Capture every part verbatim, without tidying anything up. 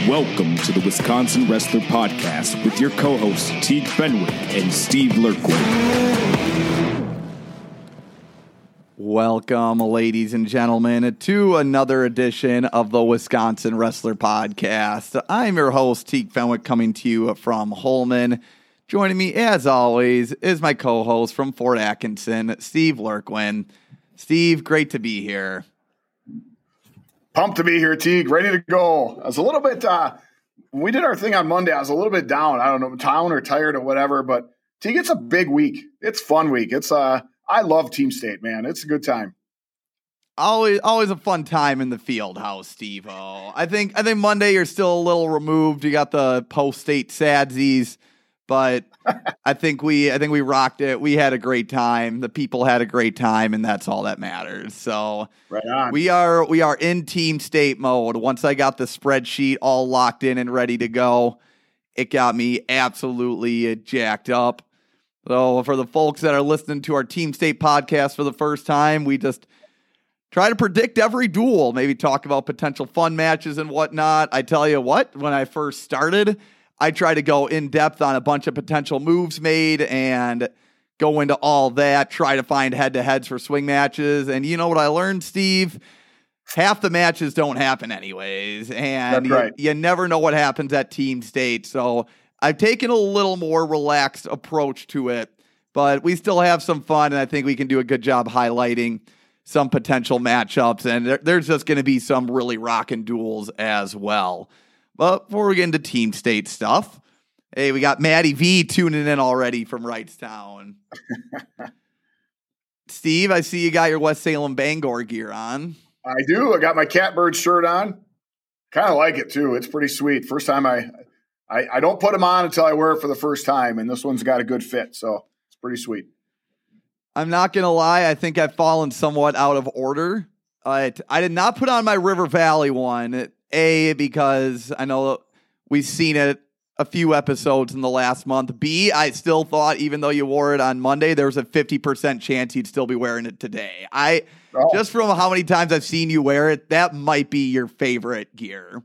Welcome to the Wisconsin Wrestler Podcast with your co-hosts Teague Fenwick and Steve Lurkwood. Welcome, ladies and gentlemen, to another edition of the Wisconsin Wrestler Podcast. I'm your host, Teague Fenwick, coming to you from Holmen. Joining me, as always, is my co-host from Fort Atkinson, Steve Lurkwin. Steve, great to be here. Pumped to be here, Teague. Ready to go. I was a little bit, uh, when we did our thing on Monday, I was a little bit down. I don't know, down or tired or whatever, but Teague, it's a big week. It's a fun week. It's, uh, I love Team State, man. It's a good time. Always, always a fun time in the field house, Steve-O. I think, I think Monday you're still a little removed. You got the post-state sadsies, but I think we, I think we rocked it. We had a great time. The people had a great time, and that's all that matters. So right on. we are, we are in Team State mode. Once I got the spreadsheet all locked in and ready to go, it got me absolutely jacked up. So for the folks that are listening to our Team State podcast for the first time, we just try to predict every duel, maybe talk about potential fun matches and whatnot. I tell you what, when I first started, I try to go in depth on a bunch of potential moves made and go into all that, try to find head-to-heads for swing matches. And you know what I learned, Steve? Half the matches don't happen anyways. And you, right. you never know what happens at Team State. So I've taken a little more relaxed approach to it, but we still have some fun, and I think we can do a good job highlighting some potential matchups. And there, there's just going to be some really rockin' duels as well. But before we get into Team State stuff, hey, we got Matty V tuning in already from Wrightstown. Steve, I see you got your West Salem Bangor gear on. I do. I got my Catbird shirt on. Kind of like it, too. It's pretty sweet. First time I, I, I don't put them on until I wear it for the first time, and this one's got a good fit, so it's pretty sweet. I'm not going to lie. I think I've fallen somewhat out of order. Uh, I did not put on my River Valley one. A, because I know we've seen it a few episodes in the last month. B, I still thought, even though you wore it on Monday, there was a fifty percent chance you'd still be wearing it today. I oh. Just from how many times I've seen you wear it, that might be your favorite gear.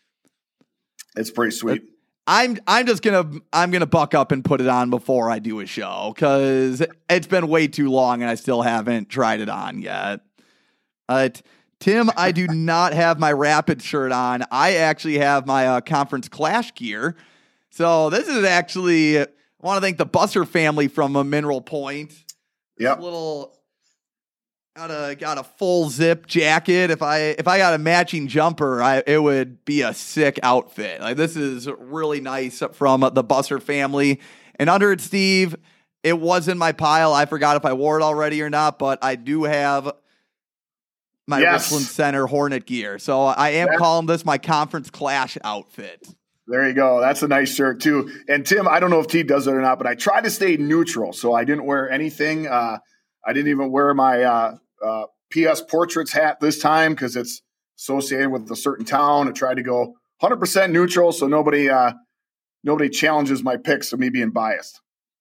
It's pretty sweet. I'm I'm just gonna I'm gonna buck up and put it on before I do a show because it's been way too long and I still haven't tried it on yet. Uh, Tim, I do not have my Rapid shirt on. I actually have my uh, Conference Clash gear. So this is actually, I want to thank the Busser family from a Mineral Point. Yep. Little, got a got a full zip jacket. If I if I got a matching jumper, I it would be a sick outfit. Like this is really nice from the Busser family. And under it, Steve, it was in my pile. I forgot if I wore it already or not, but I do have my yes. Richland Center Hornet gear. So I am That's, calling this my Conference Clash outfit. There you go. That's a nice shirt too. And Tim, I don't know if T does it or not, but I tried to stay neutral. So I didn't wear anything. Uh, I didn't even wear my uh, uh, P S Portraits hat this time because it's associated with a certain town. I tried to go one hundred percent neutral so nobody uh, nobody challenges my picks of me being biased.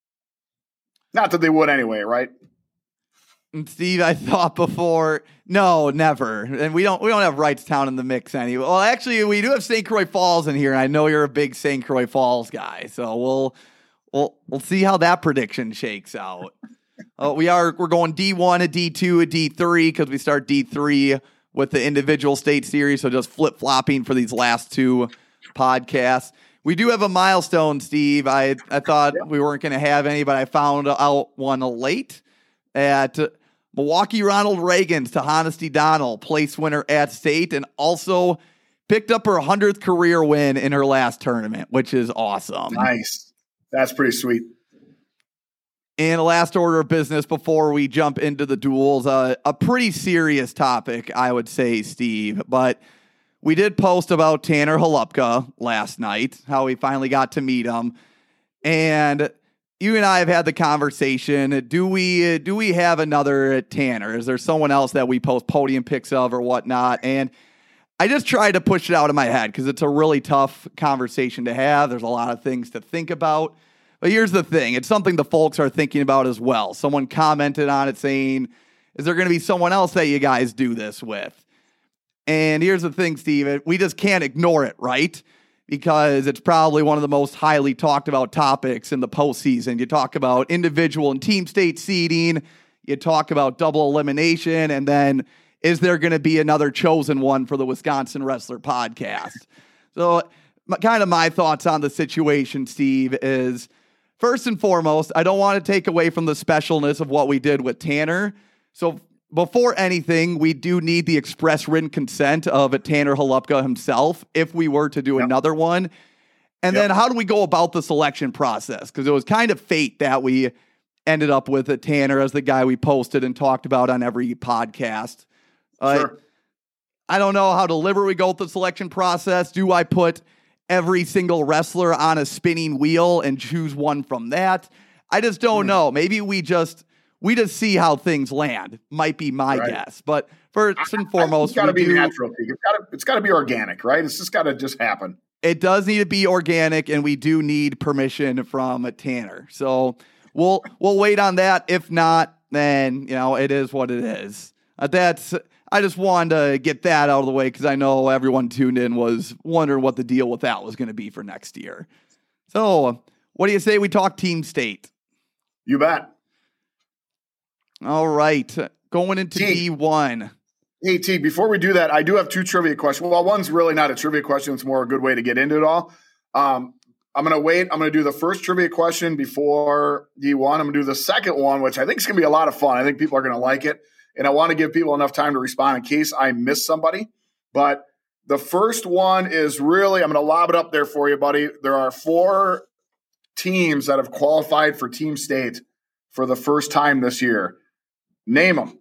Not that they would anyway, right? Steve, I thought before, no, never. And we don't we don't have Wrightstown in the mix anyway. Well, actually, we do have Saint Croix Falls in here, and I know you're a big Saint Croix Falls guy. So we'll we'll we'll see how that prediction shakes out. uh, we are we're going D one, a D two, a D three because we start D three with the individual state series. So just flip flopping for these last two podcasts. We do have a milestone, Steve. I I thought yeah. we weren't going to have any, but I found out one late at Milwaukee Ronald Reagan's to Honesty Donald, place winner at state, and also picked up her hundredth career win in her last tournament, which is awesome. Nice. That's pretty sweet. In the last order of business before we jump into the duels, uh, a pretty serious topic, I would say, Steve, but we did post about Tanner Holupka last night, how we finally got to meet him, and you and I have had the conversation. Do we do we have another Tanner? Is there someone else that we post podium pics of or whatnot? And I just tried to push it out of my head because it's a really tough conversation to have. There's a lot of things to think about. But here's the thing. It's something the folks are thinking about as well. Someone commented on it saying, is there going to be someone else that you guys do this with? And here's the thing, Steve. We just can't ignore it, right? because it's probably one of the most highly talked about topics in the postseason. You talk about individual and team state seeding, you talk about double elimination, and then is there going to be another chosen one for the Wisconsin Wrestler podcast? So my, kind of my thoughts on the situation, Steve, is first and foremost, I don't want to take away from the specialness of what we did with Tanner. So before anything, we do need the express written consent of Tanner Holupka himself if we were to do yep. another one. And yep. then how do we go about the selection process? Because it was kind of fate that we ended up with a Tanner as the guy we posted and talked about on every podcast. Uh, sure. I don't know how deliberate we go with the selection process. Do I put every single wrestler on a spinning wheel and choose one from that? I just don't mm. know. Maybe we just... We just see how things land, might be my right. guess. But first and foremost, it's got to be do, natural. It's got to it's got to be organic, right? It's just got to just happen. It does need to be organic, and we do need permission from Tanner. So we'll we'll wait on that. If not, then you know it is what it is. Uh, that's I just wanted to get that out of the way because I know everyone tuned in was wondering what the deal with that was going to be for next year. So what do you say we talk team state? You bet. All right, going into T, D one. Hey, T, before we do that, I do have two trivia questions. Well, one's really not a trivia question. It's more a good way to get into it all. Um, I'm going to wait. I'm going to do the first trivia question before D one. I'm going to do the second one, which I think is going to be a lot of fun. I think people are going to like it. And I want to give people enough time to respond in case I miss somebody. But the first one is really, I'm going to lob it up there for you, buddy. There are four teams that have qualified for team state for the first time this year. Name them.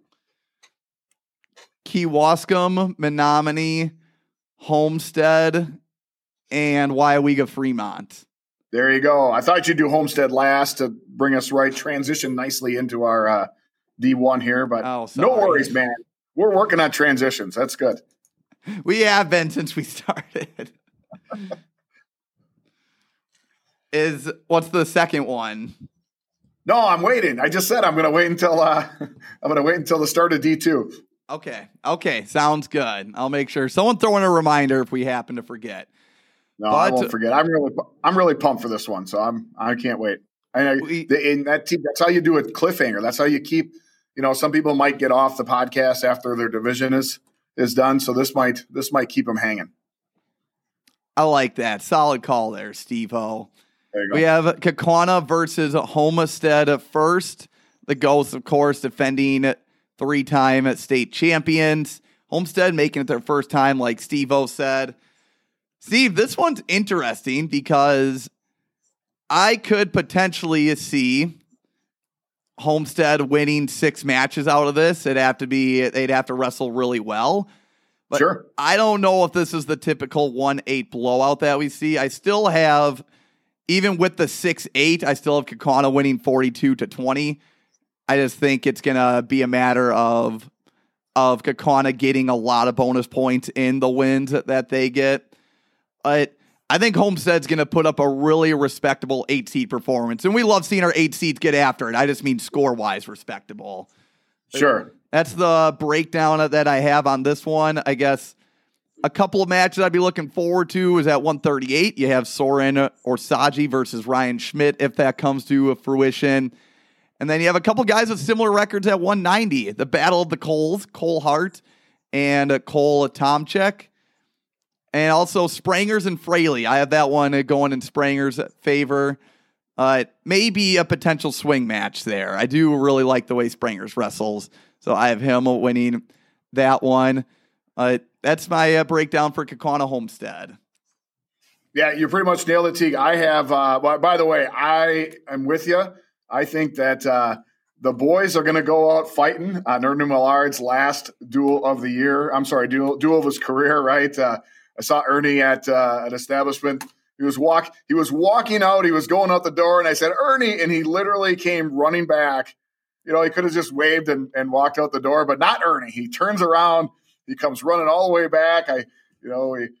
Kewaskum, Menominee, Homestead, and Waiawega Fremont. There you go. I thought you'd do Homestead last to bring us right, transition nicely into our uh, D one here, but oh, no worries, man. We're working on transitions. That's good. We have been since we started. Is what's the second one? No, I'm waiting. I just said I'm going to wait until uh, I'm going to wait until the start of D two. Okay. Okay. Sounds good. I'll make sure someone throw in a reminder if we happen to forget. No, but, I won't forget. I'm really, I'm really pumped for this one. So I'm, I can't wait. I we, the, in that team, that's how you do a cliffhanger. That's how you keep, you know, some people might get off the podcast after their division is, is done. So this might, this might keep them hanging. I like that. Solid call there, Steve-O. We have Kaukauna versus Homestead first. The Ghosts, of course, defending three-time state champions. Homestead making it their first time, like Steve-O said. Steve, this one's interesting because I could potentially see Homestead winning six matches out of this. It'd have to be, they'd have to wrestle really well. But sure. I don't know if this is the typical one eight blowout that we see. I still have... Even with the six eight, I still have Kaukauna winning forty-two to twenty. I just think it's going to be a matter of of Kaukauna getting a lot of bonus points in the wins that, that they get. But I think Homestead's going to put up a really respectable eight-seed performance. And we love seeing our eight seeds get after it. I just mean score-wise respectable. Sure. That's the breakdown that I have on this one. I guess a couple of matches I'd be looking forward to is at one thirty-eight. You have Soren Orsaji versus Ryan Schmidt, if that comes to fruition. And then you have a couple guys with similar records at one ninety. The Battle of the Coles, Cole Hart and Cole Tomczyk. And also Sprangers and Fraley. I have that one going in Sprangers' favor. Uh, maybe a potential swing match there. I do really like the way Sprangers wrestles. So I have him winning that one. Uh, that's my uh, breakdown for Kaukauna Homestead. Yeah, you pretty much nailed it, Teague. I have, uh, by, by the way, I am with you. I think that uh, the boys are going to go out fighting on Ernie Millard's last duel of the year. I'm sorry, duel, duel of his career, right? Uh, I saw Ernie at uh, an establishment. He was walk. He was walking out. He was going out the door, and I said, Ernie, and he literally came running back. You know, he could have just waved and, and walked out the door, but not Ernie. He turns around. He comes running all the way back. I, you know, he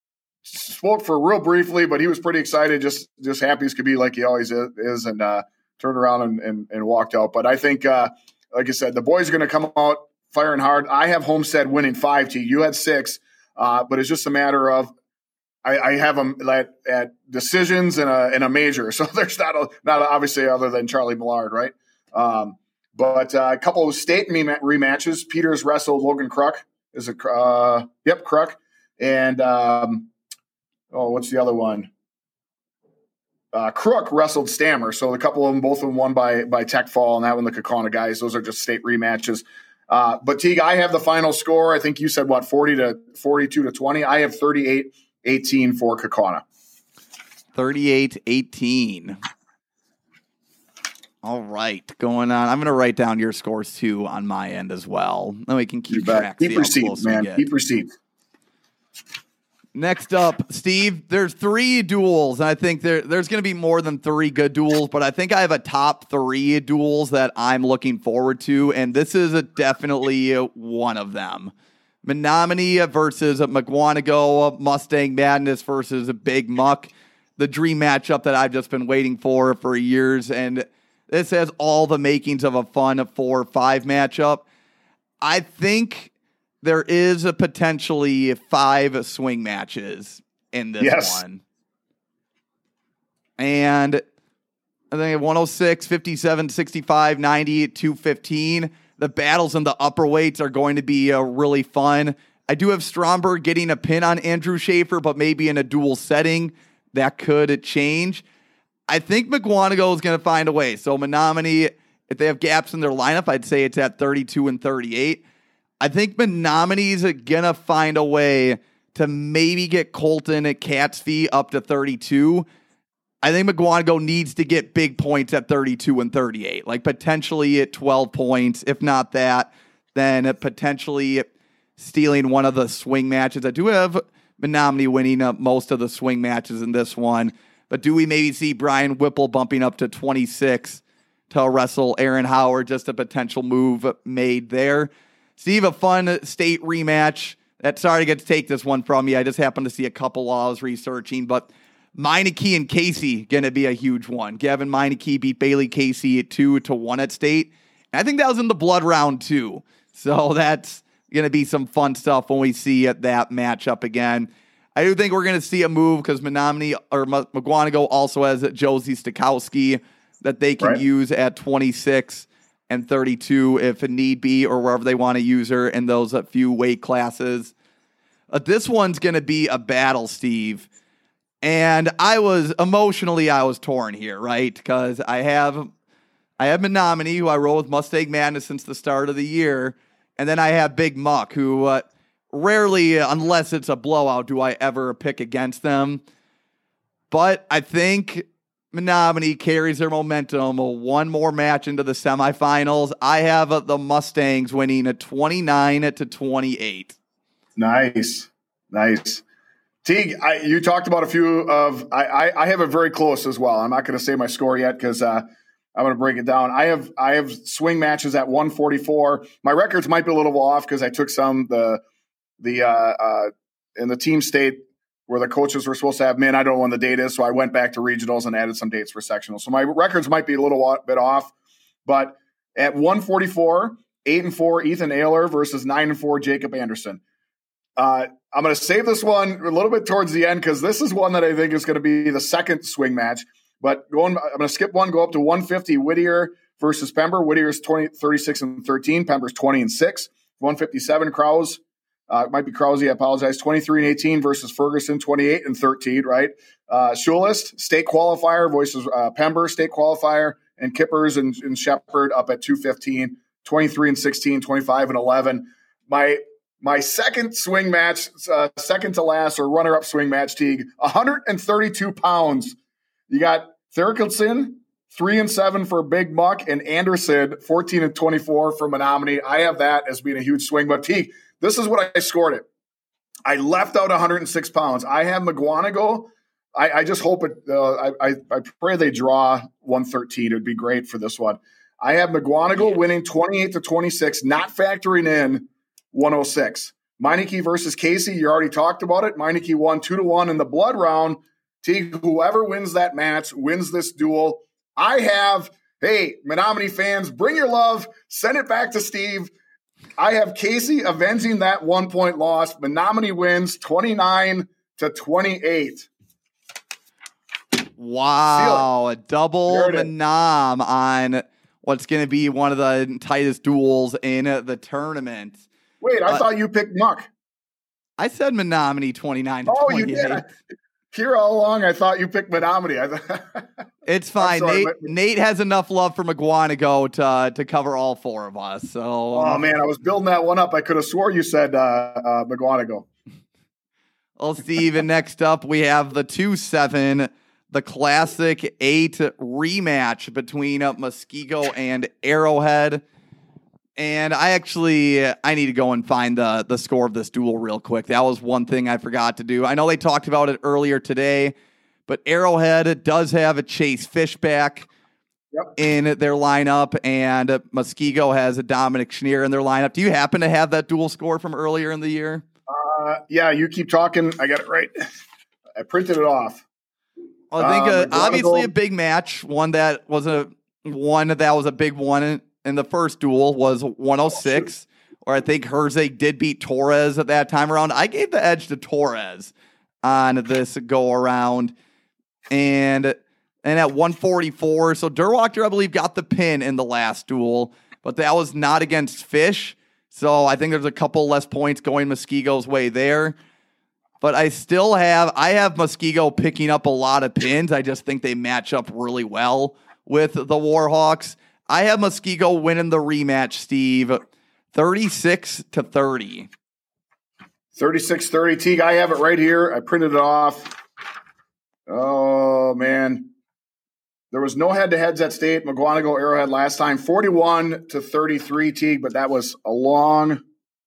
spoke for real briefly, but he was pretty excited, just just happy as could be, like he always is, and uh, turned around and, and, and walked out. But I think, uh, like I said, the boys are going to come out firing hard. I have Homestead winning five. T. You had six, uh, but it's just a matter of I, I have them at, at decisions and a, and a major. So there's not a, not a, obviously other than Charlie Millard, right? Um, but uh, a couple of state rematches. Peters wrestled Logan Kruk. Is it? Uh, yep, Kruk. And um, oh, what's the other one? Uh, Crook wrestled Stammer. So a couple of them, both of them won by by Tech Fall, and that one the Kaukauna guys. Those are just state rematches. Uh, but Teague, I have the final score. I think you said what, forty to forty-two to twenty. I have thirty-eight eighteen for Kaukauna. thirty-eight eighteen. All right, going on. I'm going to write down your scores too on my end as well. Then we can keep track. Keep receipts, man. Keep receipts. Next up, Steve, there's three duels, and I think there, there's going to be more than three good duels, but I think I have a top three duels that I'm looking forward to, and this is a definitely one of them. Menominee versus McWanago, Mustang Madness versus Big Muck, the dream matchup that I've just been waiting for for years, and this has all the makings of a fun four five matchup. I think there is a potentially five swing matches in this yes. one. And I think one oh six, fifty-seven, sixty-five, ninety, two fifteen. The battles in the upper weights are going to be uh, really fun. I do have Stromberg getting a pin on Andrew Schaefer, but maybe in a dual setting that could change. I think McWanago is going to find a way. So Menominee, if they have gaps in their lineup, I'd say it's at thirty-two and thirty-eight. I think Menominee's going to find a way to maybe get Colton at Cat's Feet up to thirty-two. I think McWanago needs to get big points at thirty-two and thirty-eight, like potentially at twelve points. If not that, then potentially stealing one of the swing matches. I do have Menominee winning up most of the swing matches in this one, but do we maybe see Brian Whipple bumping up to twenty-six to wrestle Aaron Howard? Just a potential move made there. Steve, a fun state rematch. That, sorry to get to take this one from you. I just happened to see a couple while I was researching, but Meineke and Casey going to be a huge one. Gavin Meineke beat Bailey Casey at two to one at state. And I think that was in the blood round too. So that's going to be some fun stuff when we see that matchup again. I do think we're going to see a move because Menominee or McWanago also has Josie Stokowski that they can right. use at twenty-six and thirty-two if need be, or wherever they want to use her in those few weight classes. Uh, this one's going to be a battle, Steve. And I was, emotionally, I was torn here, right? Because I have I have Menominee, who I roll with Mustang Madness since the start of the year. And then I have Big Muck, who uh, rarely, unless it's a blowout, do I ever pick against them. But I think Menominee carries their momentum one more match into the semifinals. I have uh, the Mustangs winning at twenty-nine to twenty-eight. Nice. Nice. Teague, I, you talked about a few of, I, I, I have it very close as well. I'm not going to say my score yet because uh, I'm going to break it down. I have I have swing matches at one forty-four. My records might be a little off because I took some the the uh, uh, in the team state where the coaches were supposed to have men. I don't know when the date is, so I went back to regionals and added some dates for sectionals. So my records might be a little bit off, but at one forty-four, eight and four, Ethan Ayler versus nine and four, Jacob Anderson. Uh, I'm going to save this one a little bit towards the end because this is one that I think is going to be the second swing match. But going, I'm going to skip one, go up to one fifty, Whittier versus Pember. Whittier's twenty, thirty-six and thirteen. Pember's twenty and six. one fifty-seven, Krause. Uh, it might be Krause, I apologize. twenty-three and eighteen versus Ferguson, twenty-eight and thirteen, right? Uh, Schulist, state qualifier versus uh, Pember, state qualifier. And Kippers and, and Shepherd up at two fifteen, twenty-three and sixteen, twenty-five and eleven. My My second swing match, uh, second to last or runner-up swing match, Teague, one hundred thirty-two pounds. You got Thurkelson, three and seven for Big Muck, and Anderson, fourteen and twenty-four for Menominee. I have that as being a huge swing. But Teague, this is what I scored it. I left out one hundred six pounds. I have McWanago. I, I just hope it. Uh, I, I I pray they draw one thirteen. It would be great for this one. I have McWanago yeah. winning twenty-eight to twenty-six, not factoring in one oh six. Meineke versus Casey, you already talked about it. Meineke won two to one in the blood round. Teague, whoever wins that match wins this duel. I have, hey, Menominee fans, bring your love. Send it back to Steve. I have Casey avenging that one-point loss. Menominee wins twenty-nine to twenty-eight. Wow, a double Menom on what's going to be one of the tightest duels in the tournament. Wait, I uh, thought you picked Muck. I said Menominee twenty-nine to oh, twenty-eight. You did. Here all along, I thought you picked Menominee. I th- It's fine. sorry, Nate but- Nate has enough love for McGuanago to to cover all four of us. So, oh man, I was building that one up. I could have swore you said uh, uh, McGuanago. Well, Steve, and next up we have the two seven, the Classic eight rematch between uh, Muskego and Arrowhead. And I actually, I need to go and find the, the score of this duel real quick. That was one thing I forgot to do. I know they talked about it earlier today, but Arrowhead does have a Chase Fishback Yep. in their lineup, and Muskego has a Dominic Schneer in their lineup. Do you happen to have that duel score from earlier in the year? Uh, yeah, you keep talking. I got it right. I printed it off. Well, I think Um, uh, McGuanago- obviously a big match. One that was a one that was a big one in, in the first duel was one oh six, or I think Herzig did beat Torres at that time around. I gave the edge to Torres on this go around, and and at one forty-four, so Derwachter I believe got the pin in the last duel, but that was not against Fish. So I think there's a couple less points going Muskego's way there. But I still have, I have Muskego picking up a lot of pins. I just think they match up really well with the Warhawks. I have Muskego winning the rematch, Steve, thirty-six to thirty. thirty-six thirty. Teague, I have it right here. I printed it off. Oh, man. There was no head-to-heads at state. McGuanago Arrowhead last time, forty-one to thirty-three, Teague, but that was a long,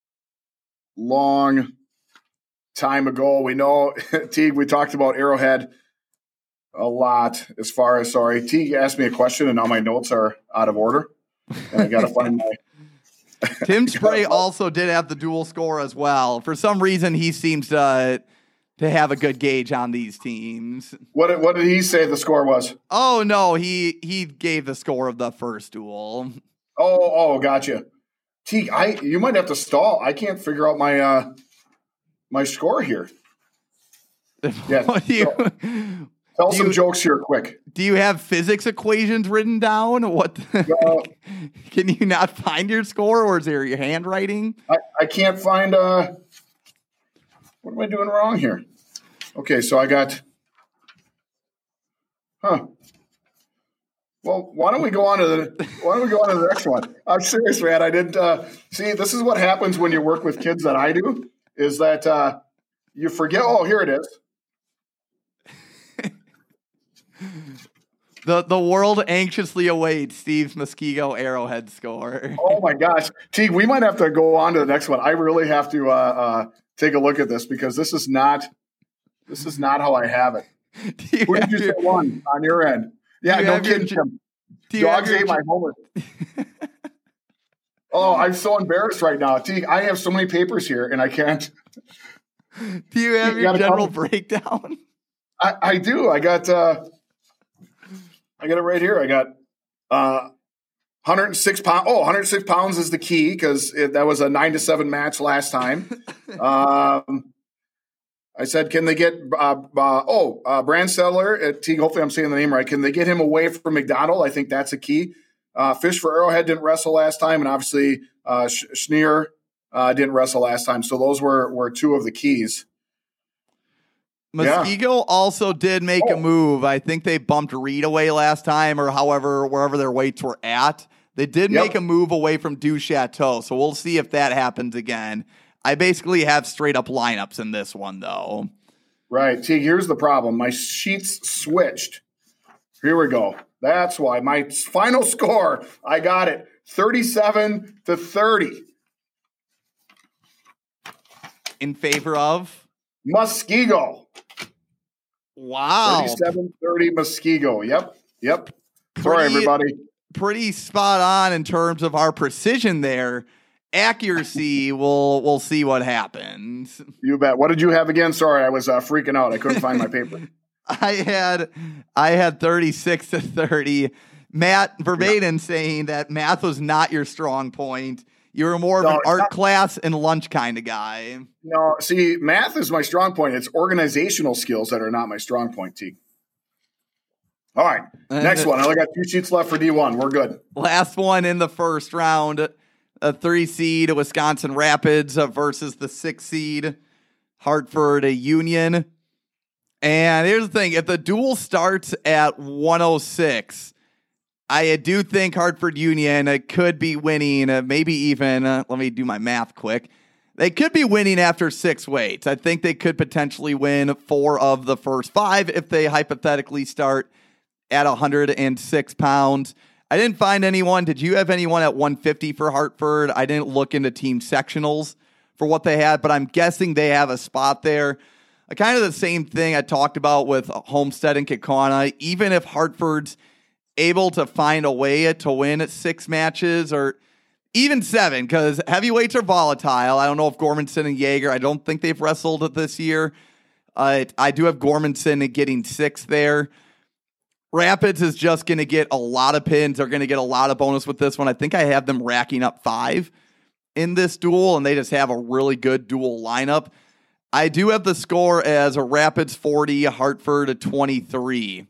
long time ago. We know, Teague, we talked about Arrowhead a lot as far as, sorry, Teague asked me a question, and now my notes are out of order, and I got to find my – Tim Spray also did have the dual score as well. For some reason, he seems to to have a good gauge on these teams. What did, what did he say the score was? Oh no, he he gave the score of the first duel. Oh, oh, gotcha. Teague, I you might have to stall. I can't figure out my uh, my score here. Yeah, What do you, tell do some you- jokes here, quick. do you have physics equations written down? What the, Uh, can you not find your score, or is there your handwriting? I, I can't find. Uh, what am I doing wrong here? Okay, so I got. Huh. Well, why don't we go on to the why don't we go on to the next one? I'm serious, man. I didn't uh, see. This is what happens when you work with kids that I do. Is that uh, you forget? Oh, here it is. The the world anxiously awaits Steve's Muskego Arrowhead score. Oh my gosh, Teague, we might have to go on to the next one. I really have to uh, uh, take a look at this because this is not this is not how I have it. Do you Who did have you say your- won on your end? Yeah, you no have your kidding, j- Tim. do you have Dogs your ate my j- homework. Oh, I'm so embarrassed right now, Teague. I have so many papers here, and I can't. Do you have You your gotta general come- breakdown? I, I do. I got. Uh, I got it right here. I got uh, one hundred six pounds. Oh, one hundred six pounds is the key because that was a nine to seven match last time. um, I said, can they get uh, uh, oh uh, Brand Settler at Teague? Hopefully, I'm saying the name right. Can they get him away from McDonald? I think that's a key. Uh, Fish for Arrowhead didn't wrestle last time, and obviously uh, Sch- Schneer uh, didn't wrestle last time. So those were were two of the keys. Yeah. Muskego also did make Oh. a move. I think they bumped Reed away last time, or however, wherever their weights were at. They did Yep. make a move away from Du Chateau, so we'll see if that happens again. I basically have straight up lineups in this one, though. Right. Teague, here's the problem. My sheets switched. Here we go. That's why. My final score, I got it. thirty-seven to thirty. In favor of? Muskego. Wow. thirty-seven thirty Muskego. Yep. Yep. Sorry, Pretty- everybody. Pretty spot on in terms of our precision there. Accuracy, we'll, we'll see what happens. You bet. What did you have again? Sorry, I was uh, freaking out. I couldn't find my paper. I had I had thirty-six to thirty. Matt verbatim saying that math was not your strong point. You were more of No, an it's art not- class and lunch kind of guy. No, see, math is my strong point. It's organizational skills that are not my strong point, Teague. All right, And next the- one. I only got two sheets left for D one. We're good. Last one in the first round, a three seed Wisconsin Rapids versus the six seed Hartford Union. And here's the thing, if the duel starts at one oh six, I do think Hartford Union could be winning, uh, maybe even, uh, let me do my math quick. They could be winning after six weights. I think they could potentially win four of the first five if they hypothetically start at one hundred six pounds. I didn't find anyone. Did you have anyone at one fifty for Hartford? I didn't look into team sectionals for what they had, but I'm guessing they have a spot there. Uh, kind of the same thing I talked about with Homestead and Kaukauna. Even if Hartford's able to find a way to win at six matches or even seven, because heavyweights are volatile. I don't know if Gormanson and Jaeger, I don't think they've wrestled this year. Uh, I do have Gormanson getting six there. Rapids is just going to get a lot of pins. They're going to get a lot of bonus with this one. I think I have them racking up five in this duel, and they just have a really good duel lineup. I do have the score as a Rapids forty, Hartford twenty-three.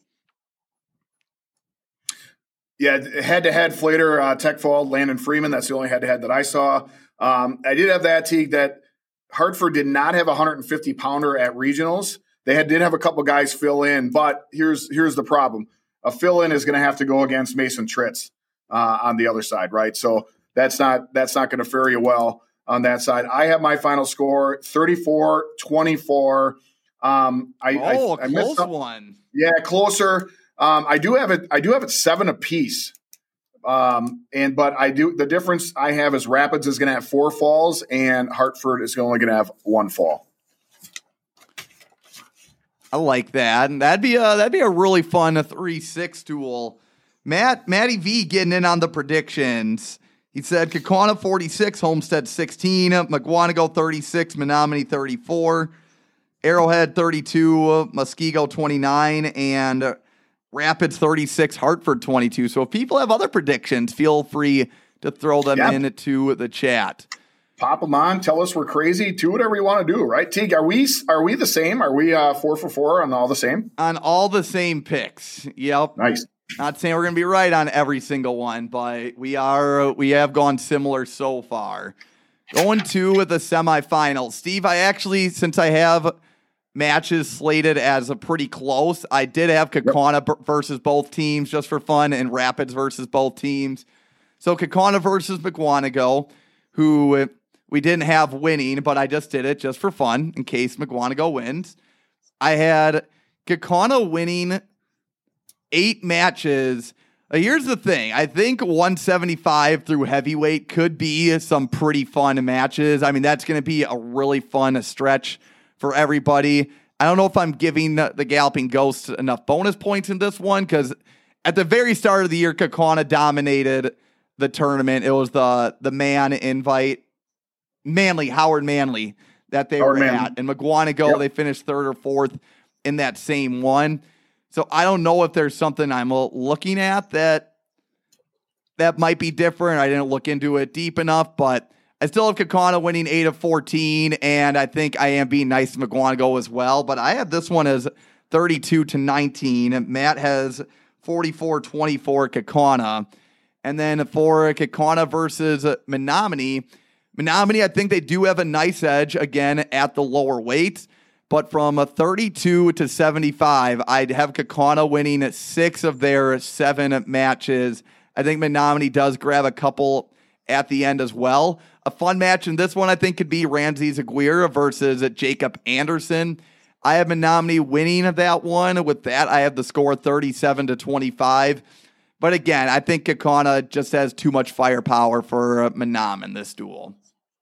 Yeah, head-to-head Flater, uh, Techfall, Landon Freeman. That's the only head-to-head that I saw. Um, I did have that, Teague, that Hartford did not have a one hundred fifty pounder at regionals. They had, did have a couple guys fill in, but here's here's the problem. A fill-in is going to have to go against Mason Tritz uh, on the other side, right? So that's not that's not going to fare you well on that side. I have my final score, thirty-four twenty-four. Um, I, oh, I, I a missed close some, one. Yeah, closer. Um, I do have it. I do have it seven apiece. Um, and but I do the difference I have is Rapids is going to have four falls and Hartford is only going to have one fall. I like that, and that'd be a that'd be a really fun three six duel. Matt Matty V getting in on the predictions. He said Kaukauna forty-six, Homestead sixteen, McGuanago thirty-six, Menominee thirty-four, Arrowhead thirty-two, Muskego twenty-nine, and Rapids thirty-six, Hartford twenty-two. So if people have other predictions, feel free to throw them yep. into the chat. Pop them on. Tell us we're crazy. Do whatever you want to do, right? Teague, are we are we the same? Are we uh, four for four on all the same? On all the same picks. Yep. Nice. Not saying we're going to be right on every single one, but we are. We have gone similar so far. Going to the semifinals. Steve, I actually, since I have matches slated as a pretty close, I did have Kaukauna yep. versus both teams just for fun and Rapids versus both teams. So Kaukauna versus McGuanago, who we didn't have winning, but I just did it just for fun in case McGuanago wins. I had Kaukauna winning eight matches. Uh, here's the thing. I think one seventy-five through heavyweight could be some pretty fun matches. I mean, that's going to be a really fun stretch for everybody. I don't know if I'm giving the, the Galloping Ghost enough bonus points in this one because at the very start of the year, Kaukauna dominated the tournament. It was the the man invite, Manley, Howard Manley, that they Howard were Manley. at. And McGuanago, yep. they finished third or fourth in that same one. So I don't know if there's something I'm looking at that that might be different. I didn't look into it deep enough, but I still have Kaukauna winning eight of fourteen, and I think I am being nice to McGuanago as well. But I have this one as thirty-two to nineteen. Matt has forty-four twenty-four Kaukauna. And then for Kaukauna versus Menominee, Menominee, I think they do have a nice edge, again, at the lower weights. But from a thirty-two to seventy-five, I'd have Kaukauna winning six of their seven matches. I think Menominee does grab a couple at the end as well. A fun match in this one, I think, could be Ramsey Zaguirre versus Jacob Anderson. I have Menominee winning that one. With that, I have the score thirty-seven to twenty-five. But again, I think Kaukauna just has too much firepower for Menom in this duel.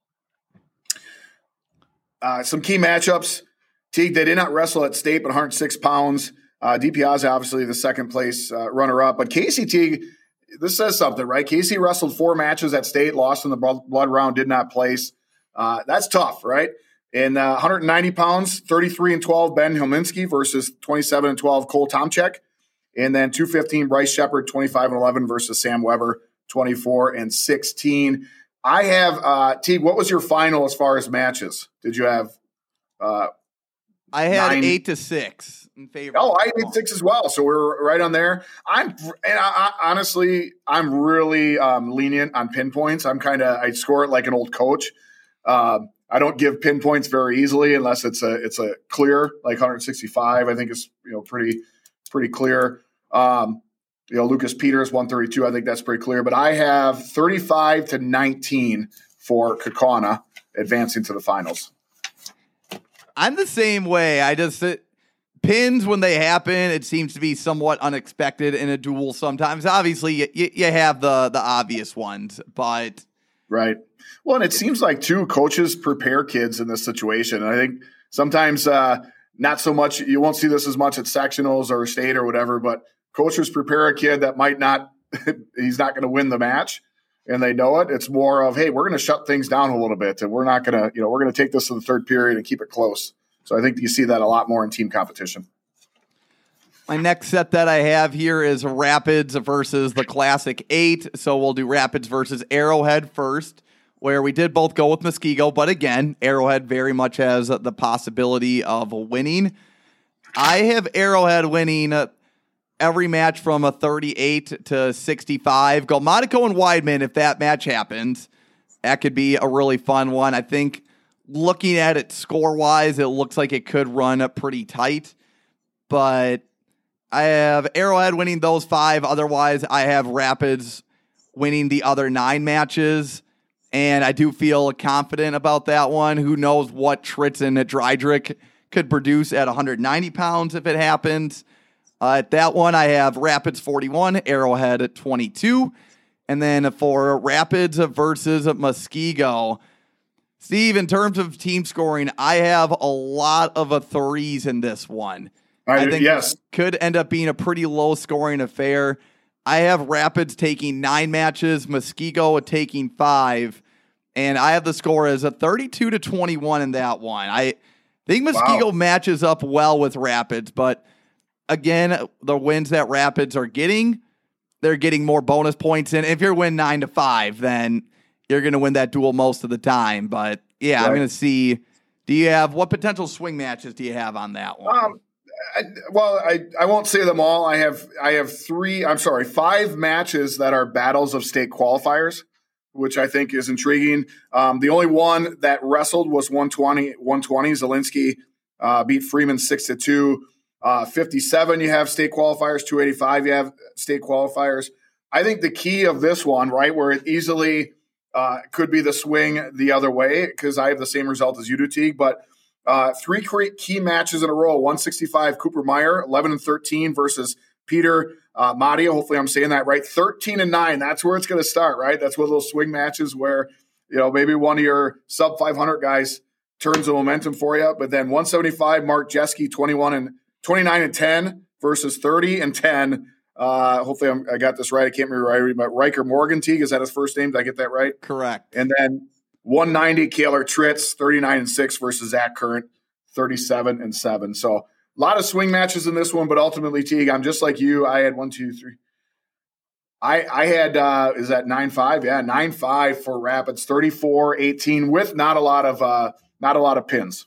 Uh, some key matchups. Teague, they did not wrestle at state, but one hundred six pounds. Uh, DiPiazza, obviously, the second place uh, runner-up. But Casey Teague, this says something, right? Casey wrestled four matches at state, lost in the blood round, did not place. Uh, that's tough, right? In uh, one hundred ninety pounds, thirty-three and twelve, Ben Hilminski versus twenty-seven and twelve, Cole Tomczyk. And then two fifteen, Bryce Shepard, twenty-five and eleven versus Sam Weber, twenty-four and sixteen. I have, uh, T, what was your final as far as matches? Did you have? Uh, I had nine? eight to six in favor. Oh, I had six as well. So we're right on there. I'm, and I, I, honestly, I'm really um, lenient on pinpoints. I'm kind of, I score it like an old coach. Um, I don't give pinpoints very easily unless it's a, it's a clear, like one sixty-five. I think it's, you know, pretty, pretty clear. Um, You know, Lucas Peters, one thirty-two. I think that's pretty clear. But I have thirty-five to nineteen for Kaukauna advancing to the finals. I'm the same way. I just uh, pins when they happen. It seems to be somewhat unexpected in a duel. Sometimes, obviously, you, you have the the obvious ones, but right. Well, and it seems like too coaches prepare kids in this situation. And I think sometimes uh, not so much. You won't see this as much at sectionals or state or whatever, but coaches prepare a kid that might not, he's not going to win the match, and they know it. It's more of, hey, we're going to shut things down a little bit, and we're not going to, you know, we're going to take this to the third period and keep it close. So I think you see that a lot more in team competition. My next set that I have here is Rapids versus the Classic Eight. So we'll do Rapids versus Arrowhead first, where we did both go with Muskego, but again, Arrowhead very much has the possibility of winning. I have Arrowhead winning every match from a thirty-eight to sixty-five. Go Monaco and Weidman, if that match happens, that could be a really fun one. I think looking at it score-wise, it looks like it could run up pretty tight. But I have Arrowhead winning those five. Otherwise, I have Rapids winning the other nine matches. And I do feel confident about that one. Who knows what Tritz and Dreidrich could produce at one hundred ninety pounds if it happens. Uh, at that one, I have Rapids forty-one, Arrowhead at twenty-two. And then for Rapids versus Muskego, Steve, in terms of team scoring, I have a lot of a threes in this one. I, I think yes. it could end up being a pretty low-scoring affair. I have Rapids taking nine matches, Muskego taking five, and I have the score as a thirty-two to twenty-one in that one. I think Muskego Wow. matches up well with Rapids, but again, the wins that Rapids are getting, they're getting more bonus points in. If you're win nine to five, then you're going to win that duel most of the time. But yeah, right. I'm going to see. Do you have what potential swing matches do you have on that one? Um, I, well, I, I won't say them all. I have I have three. I'm sorry, five matches that are battles of state qualifiers, which I think is intriguing. Um, the only one that wrestled was one twenty. one twenty. Zielinski uh, beat Freeman six to two. Uh, fifty-seven, you have state qualifiers. two eighty-five, you have state qualifiers. I think the key of this one, right, where it easily uh, could be the swing the other way, because I have the same result as you do, Teague, but uh, three key matches in a row. one sixty-five, Cooper Meyer, eleven and thirteen versus Peter uh, Madia. Hopefully I'm saying that right. thirteen and nine, that's where it's going to start, right? That's one of those swing matches where, you know, maybe one of your sub five hundred guys turns the momentum for you. But then one seventy-five, Mark Jeske, twenty-one and twenty-nine and ten versus thirty and ten. Uh, hopefully I'm, I got this right. I can't remember. But Riker Morgan Teague, is that his first name? Did I get that right? Correct. And then one ninety, Kaylor Tritz, thirty-nine and six versus Zach Current, thirty-seven and seven. So a lot of swing matches in this one, but ultimately, Teague, I'm just like you. I had one, two, three. I, I had, uh, is that nine five? Yeah, nine five for Rapids, thirty-four eighteen with not a lot of, uh, not a lot of pins.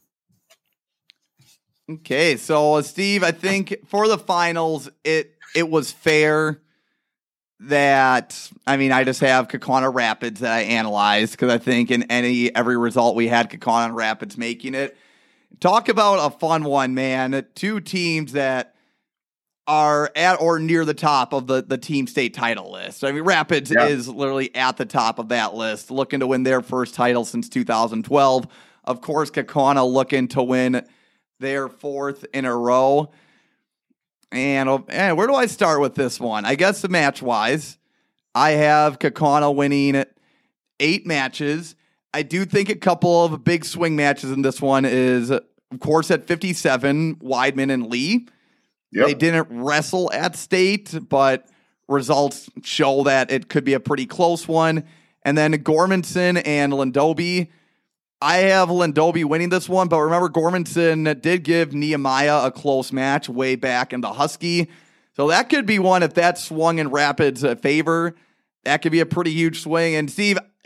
Okay, so uh, Steve, I think for the finals, it it was fair that, I mean, I just have Kaukauna Rapids that I analyzed because I think in any every result we had Kaukauna Rapids making it. Talk about a fun one, man. Two teams that are at or near the top of the, the team state title list. I mean, Rapids yeah. is literally at the top of that list, looking to win their first title since two thousand twelve. Of course, Kaukauna looking to win their fourth in a row. And, and where do I start with this one? I guess the match-wise, I have Kaukauna winning eight matches. I do think a couple of big swing matches in this one is, of course, at fifty-seven, Weidman and Lee. Yep. They didn't wrestle at state, but results show that it could be a pretty close one. And then Gormanson and Lindobi. I have Lindobi winning this one, but remember, Gormanson did give Nehemiah a close match way back in the Husky. So that could be one, if that swung in Rapids' favor, that could be a pretty huge swing. And Steve,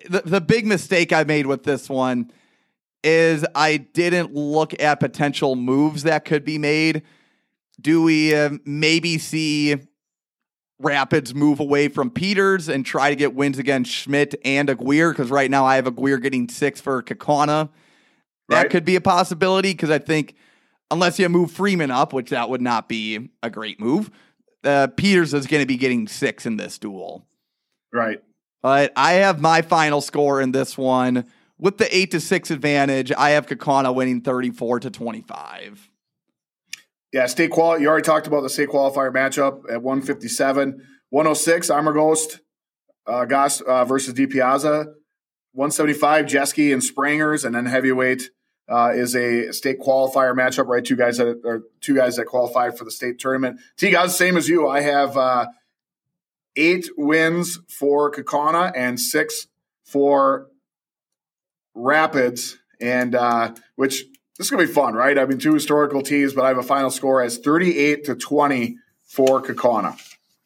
the, the big mistake I made with this one is I didn't look at potential moves that could be made. Do we uh, maybe see Rapids move away from Peters and try to get wins against Schmidt and Aguirre? Because right now I have Aguirre getting six for Kaukauna. That Right. could be a possibility because I think unless you move Freeman up, which that would not be a great move, uh, Peters is going to be getting six in this duel. Right. But I have my final score in this one with the eight to six advantage. I have Kaukauna winning thirty-four to twenty-five. Yeah, state qual. You already talked about the state qualifier matchup at one fifty-seven. one oh six, Armor Ghost uh, Goss uh, versus DiPiazza. one seventy-five, Jeske and Sprangers, and then heavyweight uh, is a state qualifier matchup, right? Two guys that are two guys that qualified for the state tournament. T guys, same as you. I have uh, eight wins for Kaukauna and six for Rapids, and uh, which this is gonna be fun, right? I mean, two historical teams, but I have a final score as thirty-eight to twenty for Kaukauna.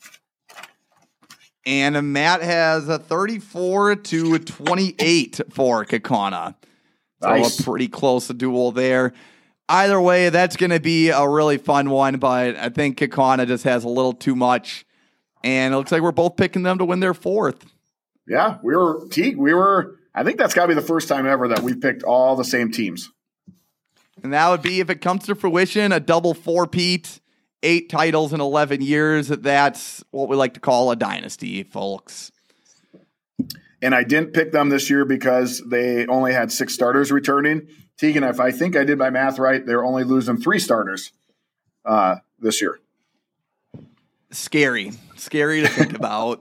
And Matt has a thirty-four to twenty-eight for Kaukauna. So Nice. a pretty close duel there. Either way, that's going to be a really fun one, but I think Kaukauna just has a little too much. And it looks like we're both picking them to win their fourth. Yeah, we were Teague. We were. I think that's got to be the first time ever that we've picked all the same teams. And that would be, if it comes to fruition, a double four-peat, eight titles in eleven years. That's what we like to call a dynasty, folks. And I didn't pick them this year because they only had six starters returning. Tegan, if I think I did my math right, they're only losing three starters uh, this year. Scary. Scary to think about.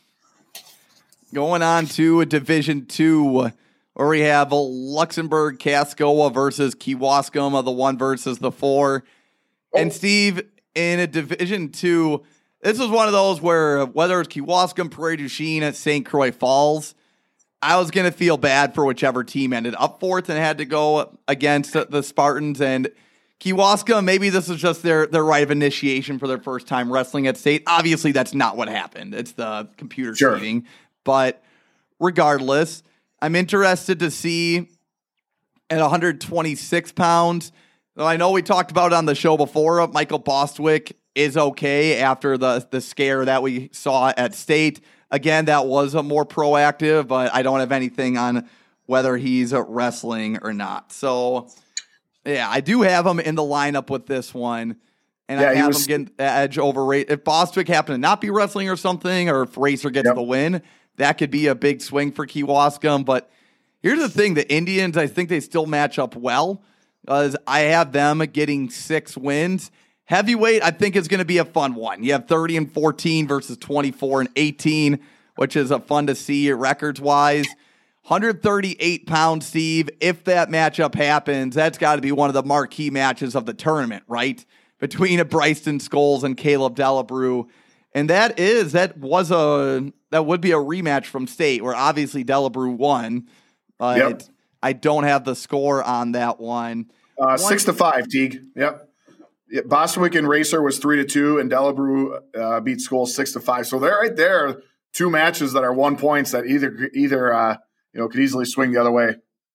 Going on to Division Two, where we have Luxembourg Kaskoa versus Kewaskum, the one versus the four. Oh. And Steve, in a Division Two, this was one of those where whether it's Kewaskum, Prairie du Chien, at Saint Croix Falls, I was going to feel bad for whichever team ended up fourth and had to go against the Spartans. And Kewaskum, maybe this is just their, their rite of initiation for their first time wrestling at state. Obviously, that's not what happened. It's the computer Sure. cheating. But regardless, I'm interested to see at one hundred twenty-six pounds. Though I know we talked about it on the show before, Michael Bostwick is okay after the, the scare that we saw at state. Again, that was a more proactive, but I don't have anything on whether he's wrestling or not. So, yeah, I do have him in the lineup with this one. And Yeah, I he have was- him getting the edge over Ra- if Bostwick happened to not be wrestling or something, or if Racer gets Yep. the win, that could be a big swing for Kewaskum. But here's the thing, the Indians, I think they still match up well, because I have them getting six wins. Heavyweight, I think, is going to be a fun one. You have thirty and fourteen versus twenty-four and eighteen, which is a fun to see records-wise. one hundred thirty-eight pounds, Steve. If that matchup happens, that's got to be one of the marquee matches of the tournament, right? Between a Bryson Scholes and Caleb Delabrew. And that is, that was a, that would be a rematch from state, where obviously Delabrew won, but Yep. I don't have the score on that one. Uh, One- six to five, Teague. Yep. Yeah, Bostwick and Racer was three to two, and Delabrew uh, beat School six to five. So they're right there, two matches that are one points that either either uh, you know could easily swing the other way.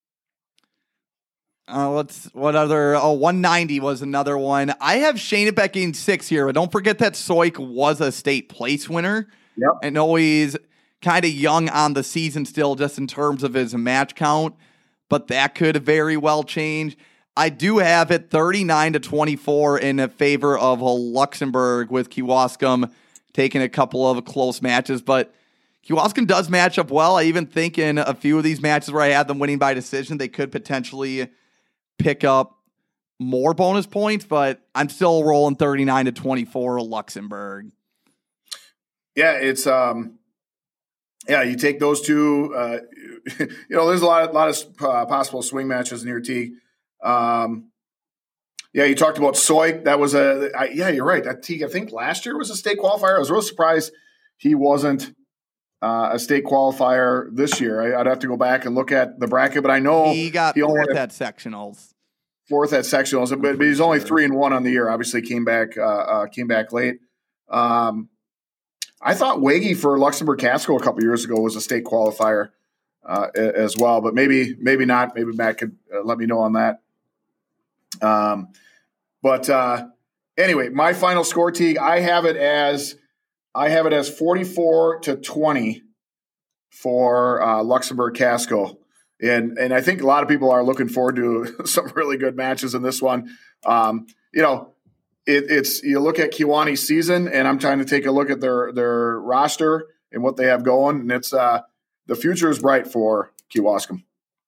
Uh, what's what other? Oh, one ninety was another one. I have Shane Beck getting six here, but don't forget that Soik was a state place winner. Yep. I know he's kind of young on the season still, just in terms of his match count, but that could very well change. I do have it thirty-nine to twenty-four in favor of Luxembourg, with Kewaskum taking a couple of close matches, but Kewaskum does match up well. I even think in a few of these matches where I had them winning by decision, they could potentially pick up more bonus points, but I'm still rolling thirty-nine to twenty-four Luxembourg. Yeah, it's um, yeah. You take those two. Uh, you know, there's a lot, lot of uh, possible swing matches in here, Teague. Um, yeah, you talked about Soik. That was a I, yeah. You're right. That Teague, I think last year was a state qualifier. I was real surprised he wasn't uh, a state qualifier this year. I, I'd have to go back and look at the bracket, but I know He got he only fourth had at sectionals. fourth at sectionals, but, but he's only three and one on the year. Obviously, came back uh, uh, came back late. Um, I thought Waggy for Luxembourg Casco a couple years ago was a state qualifier. uh, as well. But maybe maybe not. Maybe Matt could uh, let me know on that. Um, but uh, anyway, my final score, Teague, I have it as I have it as forty-four to twenty for uh, Luxembourg Casco. And and I think a lot of people are looking forward to some really good matches in this one. Um, you know, it, it's you look at Kewaunee season, and I'm trying to take a look at their their roster and what they have going, and it's uh, the future is bright for Kewaskum.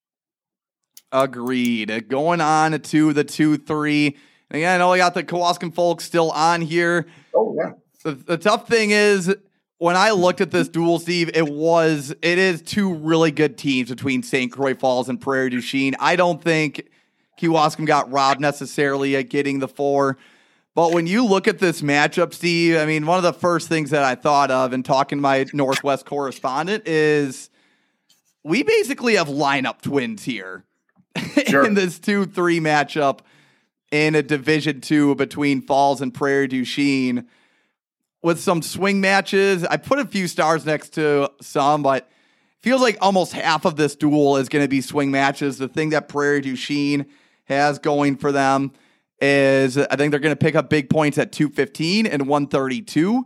Agreed. Going on to the two three. Again, I know I got the Kewaskum folks still on here. Oh yeah. The, the tough thing is, when I looked at this duel, Steve, it was it is two really good teams between Saint Croix Falls and Prairie du Chien. I don't think Kewaskum got robbed necessarily at getting the four. But when you look at this matchup, Steve, I mean, one of the first things that I thought of in talking to my Northwest correspondent is we basically have lineup twins here Sure. in this two three matchup in a Division two between Falls and Prairie du Chien. With some swing matches, I put a few stars next to some, but feels like almost half of this duel is going to be swing matches. The thing that Prairie du Chien has going for them is I think they're going to pick up big points at two fifteen and one thirty-two.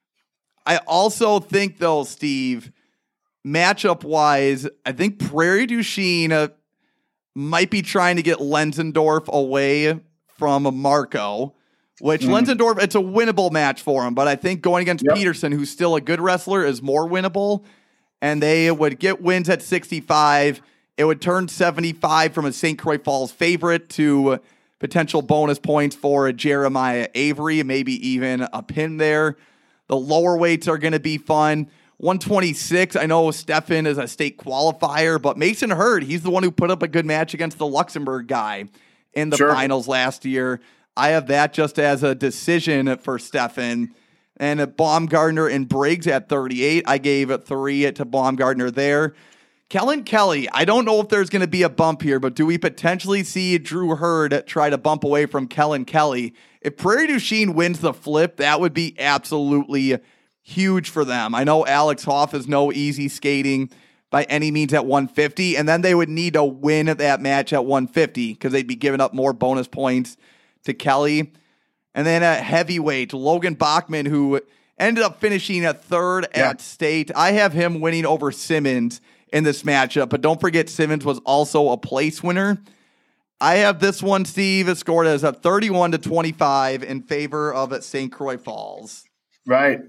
I also think, though, Steve, matchup-wise, I think Prairie du Chien uh, might be trying to get Lenzendorf away from Marco. Which mm. Lenzendorf, it's a winnable match for him, but I think going against yep. Peterson, who's still a good wrestler, is more winnable. And they would get wins at sixty-five. It would turn seventy-five from a Saint Croix Falls favorite to potential bonus points for a Jeremiah Avery, maybe even a pin there. The lower weights are going to be fun. one twenty-six, I know Stefan is a state qualifier, but Mason Hurd, he's the one who put up a good match against the Luxembourg guy in the sure. finals last year. I have that just as a decision for Stefan. And Baumgartner and Briggs at thirty-eight. I gave a three to Baumgartner there. Kellen Kelly, I don't know if there's going to be a bump here, but do we potentially see Drew Hurd try to bump away from Kellen Kelly? If Prairie du Chien wins the flip, that would be absolutely huge for them. I know Alex Hoff is no easy skating by any means at one fifty, and then they would need to win that match at one fifty because they'd be giving up more bonus points to Kelly. And then at heavyweight, Logan Bachman, who ended up finishing at third yeah. at state. I have him winning over Simmons in this matchup, but don't forget Simmons was also a place winner. I have this one, Steve, scored as a thirty-one to twenty-five in favor of Saint Croix Falls. Right.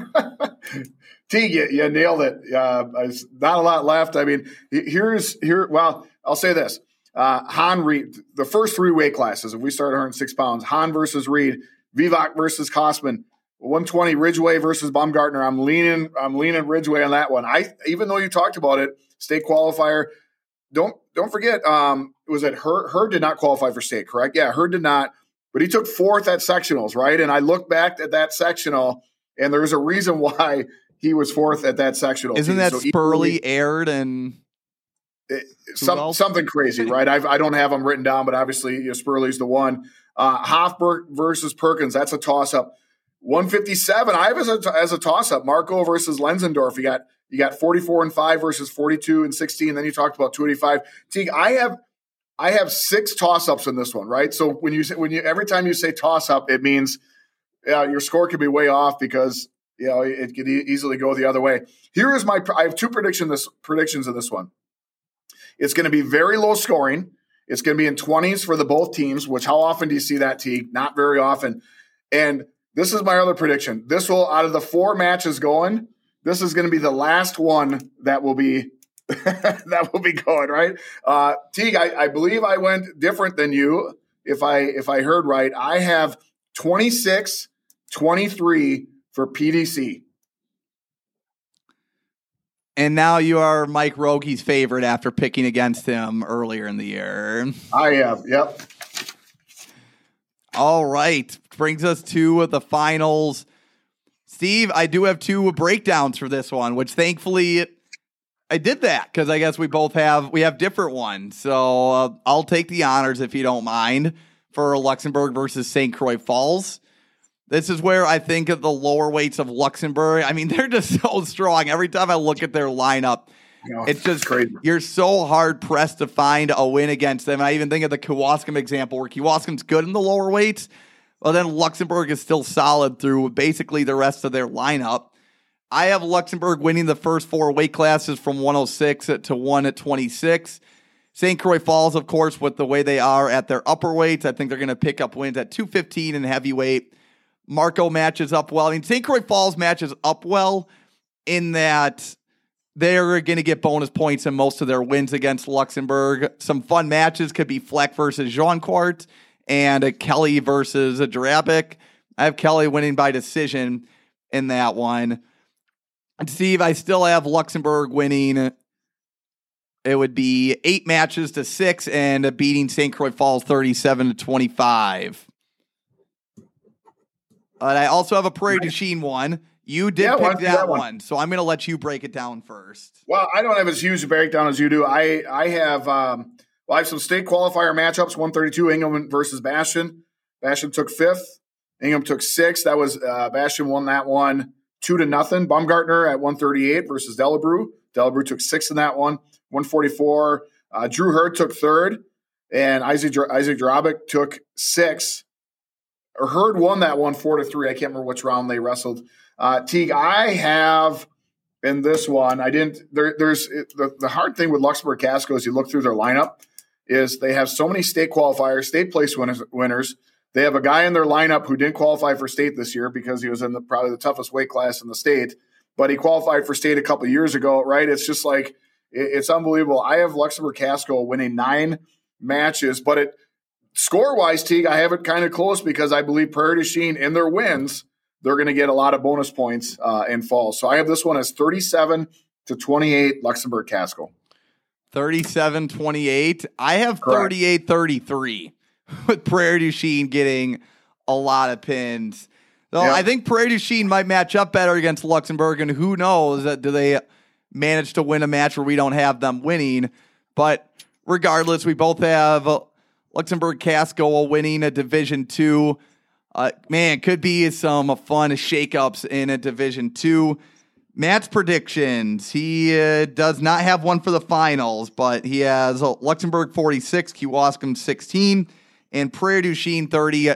Teague, you, you nailed it. Uh, not a lot left. I mean, here's here. Well, I'll say this. Uh, Han Reed, the first three weight classes, if we start one hundred six pounds, Han versus Reed, Vivak versus Kosman, one twenty Ridgeway versus Baumgartner. I'm leaning, I'm leaning Ridgeway on that one. I, even though you talked about it, state qualifier, don't, don't forget, um, was it Hurd, Hurd did not qualify for state, correct? Yeah, Hurd did not, but he took fourth at sectionals, right? And I look back at that sectional, and there's a reason why he was fourth at that sectional. Isn't team. that so Spurley he, aired and it, some, something crazy, right? I've, I don't have them written down, but obviously you know, Spurley's the one. Uh, Hofberg versus Perkins, that's a toss-up. one fifty-seven, I have as a, as a toss-up. Marco versus Lenzendorf. You got you got forty-four and five versus forty-two and sixteen. Then you talked about two eighty-five. Teague, I have I have six toss-ups in this one, right? So when you say, when you every time you say toss-up, it means yeah, your score could be way off because you know it could e- easily go the other way. Here is my I have two prediction this predictions of this one. It's going to be very low scoring. It's going to be in twenties for the both teams, which how often do you see that, Teague? Not very often. And this is my other prediction. This will, out of the four matches going, this is going to be the last one that will be that will be going, right? Uh, Teague, I, I believe I went different than you. If I if I heard right, I have twenty-six twenty-three for P D C. And now you are Mike Rogi's favorite after picking against him earlier in the year. I am, yep. All right. Brings us to the finals. Steve, I do have two breakdowns for this one, which thankfully I did that because I guess we both have, we have different ones. So uh, I'll take the honors if you don't mind for Luxembourg versus Saint Croix Falls. This is where I think of the lower weights of Luxembourg. I mean, they're just so strong. Every time I look at their lineup, You know, it's just crazy. You're so hard pressed to find a win against them. I even think of the Kewaskum example where Kewaskum's good in the lower weights, well, then Luxembourg is still solid through basically the rest of their lineup. I have Luxembourg winning the first four weight classes from one oh six to one at twenty-six. Saint Croix Falls, of course, with the way they are at their upper weights, I think they're going to pick up wins at two fifteen and heavyweight. Marco matches up well. I mean, Saint Croix Falls matches up well in that they're going to get bonus points in most of their wins against Luxembourg. Some fun matches could be Fleck versus Jeancourt and a Kelly versus a Drabic. I have Kelly winning by decision in that one. And Steve, I still have Luxembourg winning. It would be eight matches to six and beating Saint Croix Falls thirty-seven to twenty-five. But I also have a Prairie du Chien one. You did Yeah, why pick don't you that, do that one? one, so I'm going to let you break it down first. Well, I don't have as huge a breakdown as you do. I I have um, well, I have some state qualifier matchups. one thirty-two Ingham versus Bastion. Bastion took fifth. Ingham took sixth. That was uh, Bastion won that one two to nothing. Baumgartner at one thirty-eight versus Delabrew. Delabrew took sixth in that one. one forty-four. Uh, Drew Hurd took third, and Isaac Isaac Drabic took sixth. Or Hurd won that one four to three. I can't remember which round they wrestled. Uh, Teague, I have in this one. I didn't. There, there's the, the hard thing with Luxembourg Casco is you look through their lineup is they have so many state qualifiers, state place winners. winners. They have a guy in their lineup who didn't qualify for state this year because he was in the, probably the toughest weight class in the state, but he qualified for state a couple of years ago. Right? It's just like it, it's unbelievable. I have Luxembourg Casco winning nine matches, but it. Score-wise, Teague, I have it kind of close because I believe Prairie du Chien, in their wins, they're going to get a lot of bonus points uh, in fall. So I have this one as thirty-seven to twenty-eight Luxembourg Casco. thirty-seven twenty-eight. I have Correct. thirty-eight thirty-three with Prairie du Chien getting a lot of pins. So Yep. I think Prairie du Chien might match up better against Luxembourg, and who knows, uh, do they manage to win a match where we don't have them winning? But regardless, we both have uh, Luxembourg Casco winning a Division Two. Uh, man, could be some fun shakeups in a Division Two. Matt's predictions. He uh, does not have one for the finals, but he has uh, Luxembourg forty-six, Kewaskum sixteen, and Prairie du Chien thirty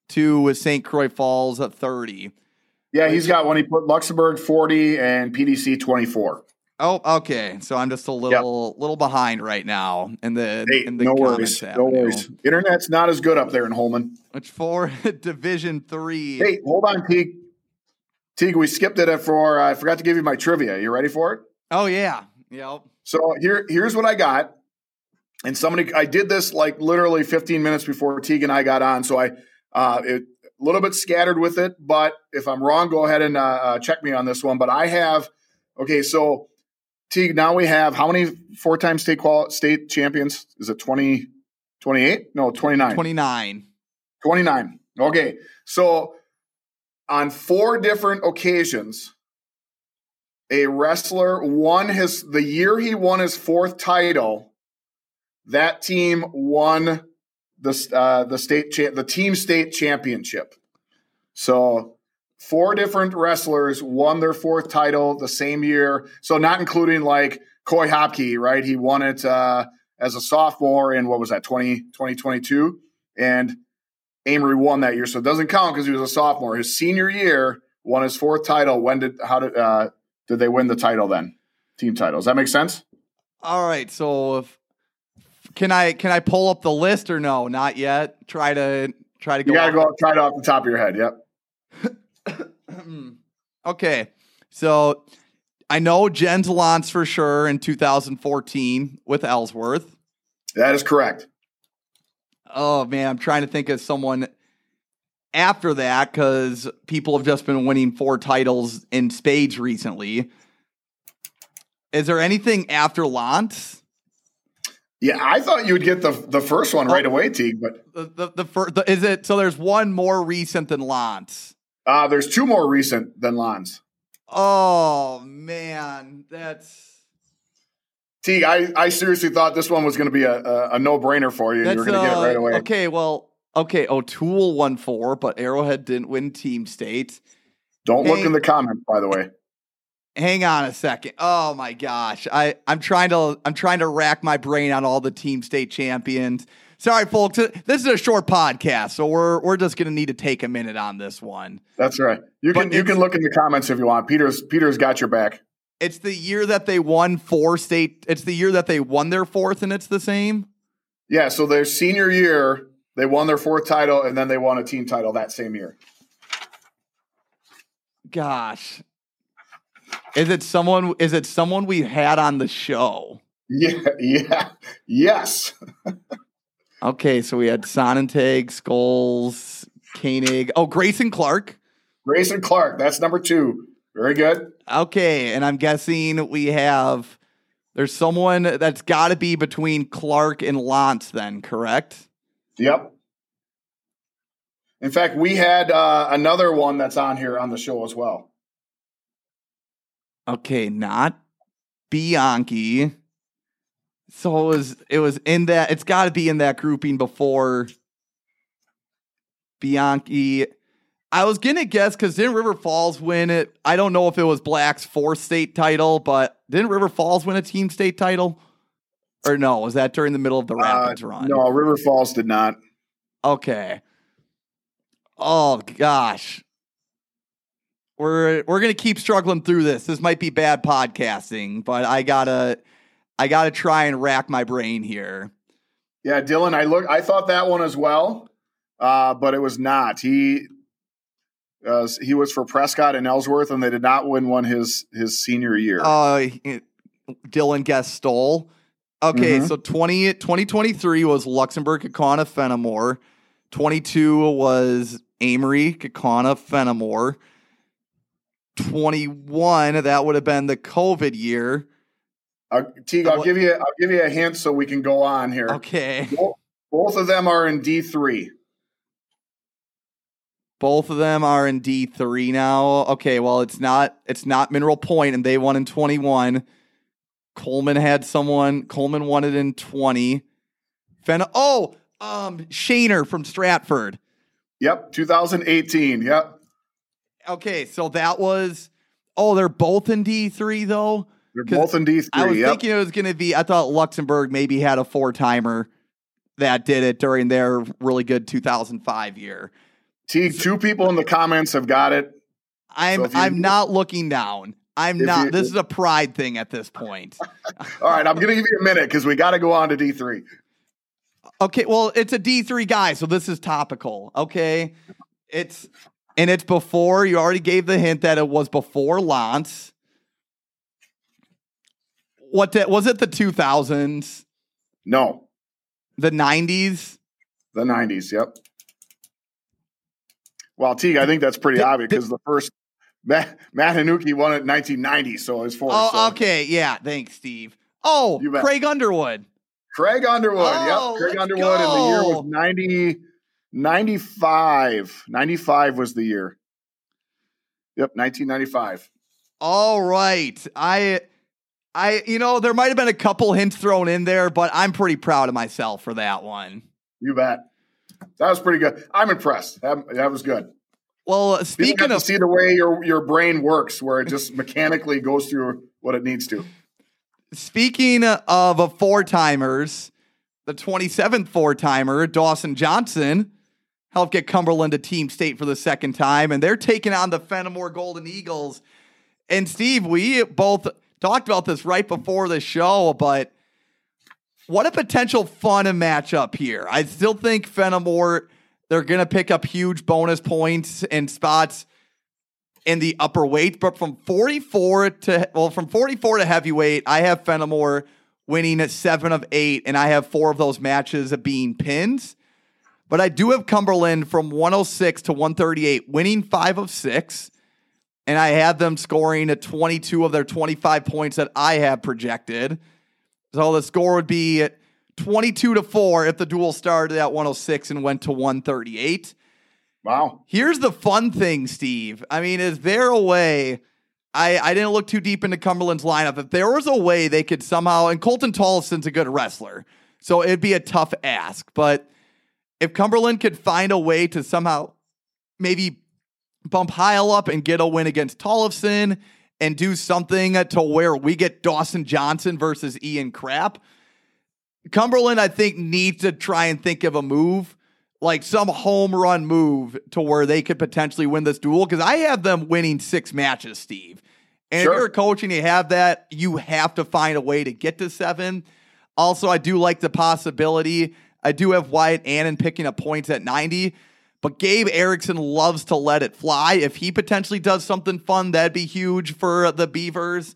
to Saint Croix Falls at thirty. Yeah, he's got one. He put Luxembourg forty and P D C twenty-four. Oh, okay. So I'm just a little yep. little behind right now in the hey, in the no comments worries. No avenue. worries. Internet's not as good up there in Holman. Which for Division Three. Hey, hold on, Teague. Teague, we skipped it for. Uh, I forgot to give you my trivia. You ready for it? Oh yeah. Yep. So here, here's what I got. And somebody, I did this like literally fifteen minutes before Teague and I got on. So I, uh, it, a little bit scattered with it. But if I'm wrong, go ahead and uh, uh, check me on this one. But I have. Okay, so. Teague, now we have how many four-time state quali- state champions? Is it twenty, twenty-eight? No, twenty-nine. twenty-nine. twenty-nine. Okay. So on four different occasions, a wrestler won his – the year he won his fourth title, that team won the uh, the state cha- the team state championship. So – Four different wrestlers won their fourth title the same year. So not including like Coy Hopke, right? He won it uh, as a sophomore in, what was that, twenty, twenty twenty-two? And Amory won that year. So it doesn't count because he was a sophomore. His senior year won his fourth title. When did, how did, uh, did they win the title then? Team title. Does that make sense? All right. So if, can I, can I pull up the list or no? Not yet. Try to, try to go. You got to go try it off the top of your head. Yep. Okay, so I know Jens Lantz for sure in two thousand fourteen with Ellsworth. That is correct. Oh, man, I'm trying to think of someone after that because people have just been winning four titles in spades recently. Is there anything after Lantz? Yeah, I thought you would get the the first one right oh, away, Teague. But the the, the, fir- the is it so? There's one more recent than Lantz. Uh, there's two more recent than Lantz. Oh, man. That's... Teague, I, I seriously thought this one was going to be a, a, a no-brainer for you. And you were going to uh, get it right away. Okay, well, okay, O'Toole won four, but Arrowhead didn't win team state. Don't Hank, look in the comments, by the way. Hang on a second. Oh my gosh. I, I'm trying to I'm trying to rack my brain on all the team state champions. Sorry, folks. This is a short podcast, so we're we're just gonna need to take a minute on this one. That's right. You can you can look in the comments if you want. Peter's Peter's got your back. It's the year that they won four state. It's the year that they won their fourth, and it's the same. Yeah. So their senior year, they won their fourth title, and then they won a team title that same year. Gosh. Is it someone? Is it someone we had on the show? Yeah, yeah, yes. Okay, so we had Sonnentag, Scholes, Koenig. Oh, Grayson Clark. Grayson Clark. That's number two. Very good. Okay, and I'm guessing we have. There's someone that's got to be between Clark and Lantz, then, correct? Yep. In fact, we had uh, another one that's on here on the show as well. Okay, not Bianchi. So it was it was in that it's got to be in that grouping before Bianchi. I was gonna guess because didn't River Falls win it? I don't know if it was Black's fourth state title, but didn't River Falls win a team state title? Or no, was that during the middle of the Rapids uh, run? No, River Falls did not. Okay. Oh gosh. We're we're gonna keep struggling through this. This might be bad podcasting, but I gotta I gotta try and rack my brain here. Yeah, Dylan, I look I thought that one as well, uh, but it was not. He uh, he was for Prescott and Ellsworth, and they did not win one his his senior year. Uh, Dylan Guest stole. Okay, Mhm. so twenty, twenty twenty-three was Luxembourg, Kaukauna, Fenimore. twenty-two was Amory, Kaukauna, Fenimore. twenty-one, that would have been the COVID year. Uh, Teague, I'll give you I'll give you a hint so we can go on here. Okay. Both, both of them are in D three. Both of them are in D three now. Okay, well, it's not it's not Mineral Point, and they won in twenty-one. Coleman had someone. Coleman won it in twenty. Fen- oh, um, Shaner from Stratford. Yep, two thousand eighteen. Yep. Okay, so that was. Oh, they're both in D three though. They're both in D three. I was yep. thinking it was going to be. I thought Luxembourg maybe had a four timer that did it during their really good two thousand five year. Teague, two people in the comments have got it. I'm So you- I'm not looking down. I'm If not. you- This is a pride thing at this point. All right, I'm going to give you a minute because we got to go on to D three. Okay, well, it's a D three guy, so this is topical. Okay, it's and it's before. You already gave the hint that it was before Lantz. What the, was it? The two thousands, No, the nineties. the nineties. Yep. Well, Teague, I think that's pretty Did- obvious because the first Matt, Matt Hanuki won it in nineteen ninety, so his fourth. Oh, so. okay, yeah. Thanks, Steve. Oh, You bet. Craig Underwood. Craig Underwood. Oh, yep. Craig let's Underwood. And the year go. was ninety, ninety-five. ninety-five was the year. Yep, nineteen ninety-five. All right, I. I, you know, there might have been a couple hints thrown in there, but I'm pretty proud of myself for that one. You bet. That was pretty good. I'm impressed. That, that was good. Well, People speaking get to of see the way your, your brain works, where it just mechanically goes through what it needs to. speaking of a four timers, the twenty-seventh four timer, Dawson Johnson, helped get Cumberland to team state for the second time, and they're taking on the Fenimore Golden Eagles. And Steve, we both talked about this right before the show, but what a potential fun matchup here. I still think Fenimore, they're going to pick up huge bonus points and spots in the upper weight, but from forty-four to, well, from forty-four to heavyweight, I have Fenimore winning at seven of eight, and I have four of those matches being pins. But I do have Cumberland from one oh six to one thirty-eight, winning five of six. And I have them scoring at twenty-two of their twenty-five points that I have projected. So the score would be twenty-two to four if the duel started at one oh six and went to one thirty-eight. Wow. Here's the fun thing, Steve. I mean, is there a way? I, I didn't look too deep into Cumberland's lineup. If there was a way they could somehow, and Colton Tollison's a good wrestler, so it'd be a tough ask. But if Cumberland could find a way to somehow maybe bump Heil up and get a win against Tollefson and do something to where we get Dawson Johnson versus Ian Crapp. Cumberland, I think, needs to try and think of a move, like some home run move to where they could potentially win this duel, because I have them winning six matches, Steve. And sure. If you're a coach and you have that, you have to find a way to get to seven. Also, I do like the possibility. I do have Wyatt Annan picking up points at ninety, but Gabe Erickson loves to let it fly. If he potentially does something fun, that'd be huge for the Beavers.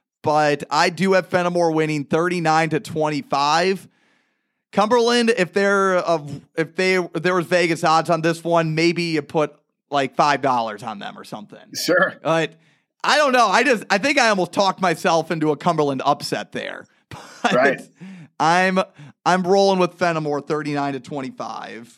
But I do have Fenimore winning thirty-nine to twenty-five. Cumberland, if they're of if they if there was Vegas odds on this one, maybe you put like five dollars on them or something. Sure. But I don't know. I just I think I almost talked myself into a Cumberland upset there. But right. I'm I'm rolling with Fenimore thirty-nine to twenty-five.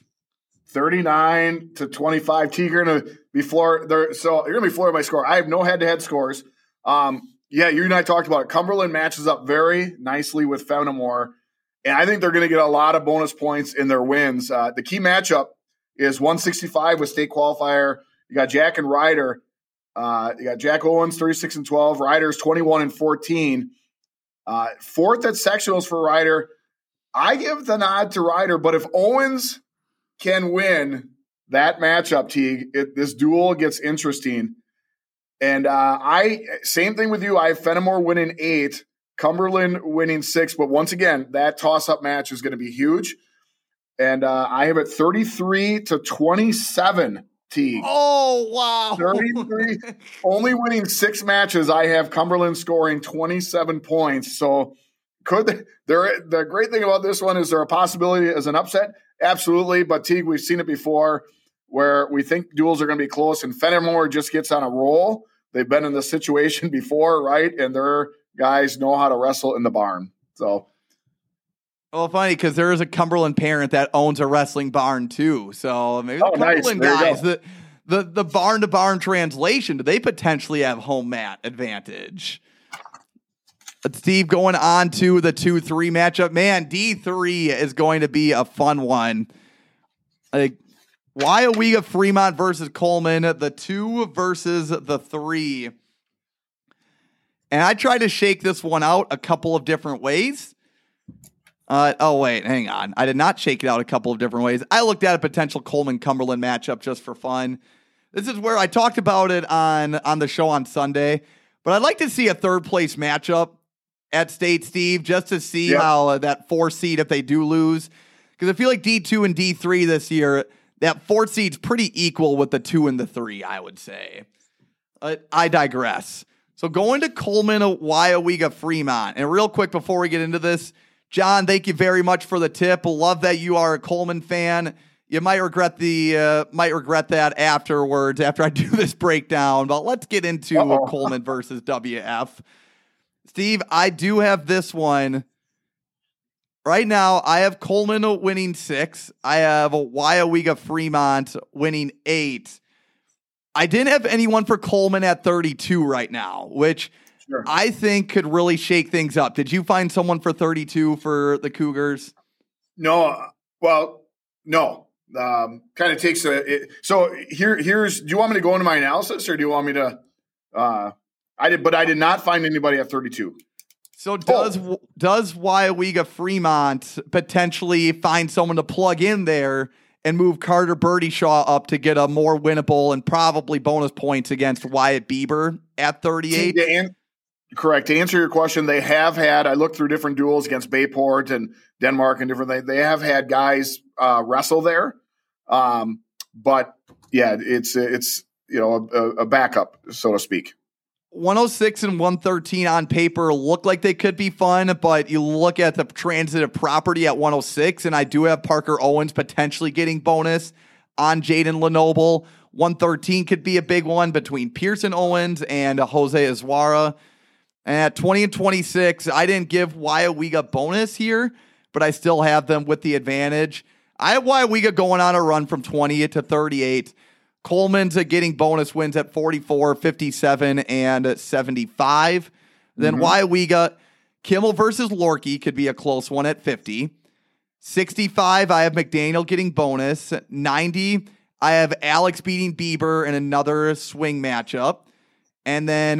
thirty-nine to twenty-five. T, you're gonna be floored there. So you're gonna be floored by score. I have no head-to-head scores. Um, yeah, you and I talked about it. Cumberland matches up very nicely with Fenimore, and I think they're gonna get a lot of bonus points in their wins. Uh, the key matchup is one sixty-five with state qualifier. You got Jack and Ryder. Uh, you got Jack Owens, thirty-six and twelve. Ryder's twenty-one and fourteen. Uh, fourth at sectionals for Ryder. I give the nod to Ryder, but if Owens can win that matchup, Teague, it, this duel gets interesting. And uh, I same thing with you. I have Fenimore winning eight, Cumberland winning six. But once again, that toss-up match is going to be huge. And uh, I have it thirty-three to twenty-seven. Teague. Oh, wow. thirty-three, only winning six matches. I have Cumberland scoring twenty-seven points. So could they, there, the great thing about this one is there a possibility as an upset? Absolutely. But Teague, we've seen it before where we think duels are going to be close and Fenimore just gets on a roll. They've been in this situation before, right? And their guys know how to wrestle in the barn. So. Well, funny, because there is a Cumberland parent that owns a wrestling barn, too. So maybe the oh, Cumberland nice. guys, the, the, the barn-to-barn translation, do they potentially have home mat advantage? But Steve, going on to the two three matchup. Man, D three is going to be a fun one. Like, Wyawega Fremont versus Coleman, the two versus the three. And I tried to shake this one out a couple of different ways. Uh, oh, wait, hang on. I did not shake it out a couple of different ways. I looked at a potential Coleman-Cumberland matchup just for fun. This is where I talked about it on, on the show on Sunday. But I'd like to see a third-place matchup at State, Steve, just to see yep. how uh, that four seed, if they do lose. Because I feel like D two and D three this year, that four seed's pretty equal with the two and the three, I would say. Uh, I digress. So going to Coleman, Wyawega, Fremont. And real quick before we get into this, John, thank you very much for the tip. Love that you are a Coleman fan. You might regret the uh, might regret that afterwards after I do this breakdown. But let's get into uh, Coleman versus W F. Steve, I do have this one. Right now, I have Coleman winning six. I have Wyawega Fremont winning eight. I didn't have anyone for Coleman at thirty-two right now, which sure. I think could really shake things up. Did you find someone for thirty-two for the Cougars? No. Well, no. Um, kind of takes a. It, so here, here's. Do you want me to go into my analysis, or do you want me to? Uh, I did, but I did not find anybody at thirty-two. So does oh. does Wyawega Fremont potentially find someone to plug in there and move Carter Birdyshaw up to get a more winnable and probably bonus points against Wyatt Bieber at thirty-eight? See, an- correct. To answer your question, they have had, I looked through different duels against Bayport and Denmark and different things. They have had guys uh, wrestle there. Um, but yeah, it's, it's, you know, a, a backup, so to speak. one oh six and one thirteen on paper look like they could be fun, but you look at the transitive property at one oh six, and I do have Parker Owens potentially getting bonus on Jaden Lenoble. one thirteen could be a big one between Pearson Owens and Jose Azuara. And at twenty and twenty-six, I didn't give Wyawega bonus here, but I still have them with the advantage. I have Wyawega going on a run from twenty to thirty-eight. Coleman's getting bonus wins at forty-four, fifty-seven, and seventy-five. Then mm-hmm. Wyawega, Kimmel versus Lorkey could be a close one at fifty. sixty-five, I have McDaniel getting bonus. ninety, I have Alex beating Bieber in another swing matchup. And then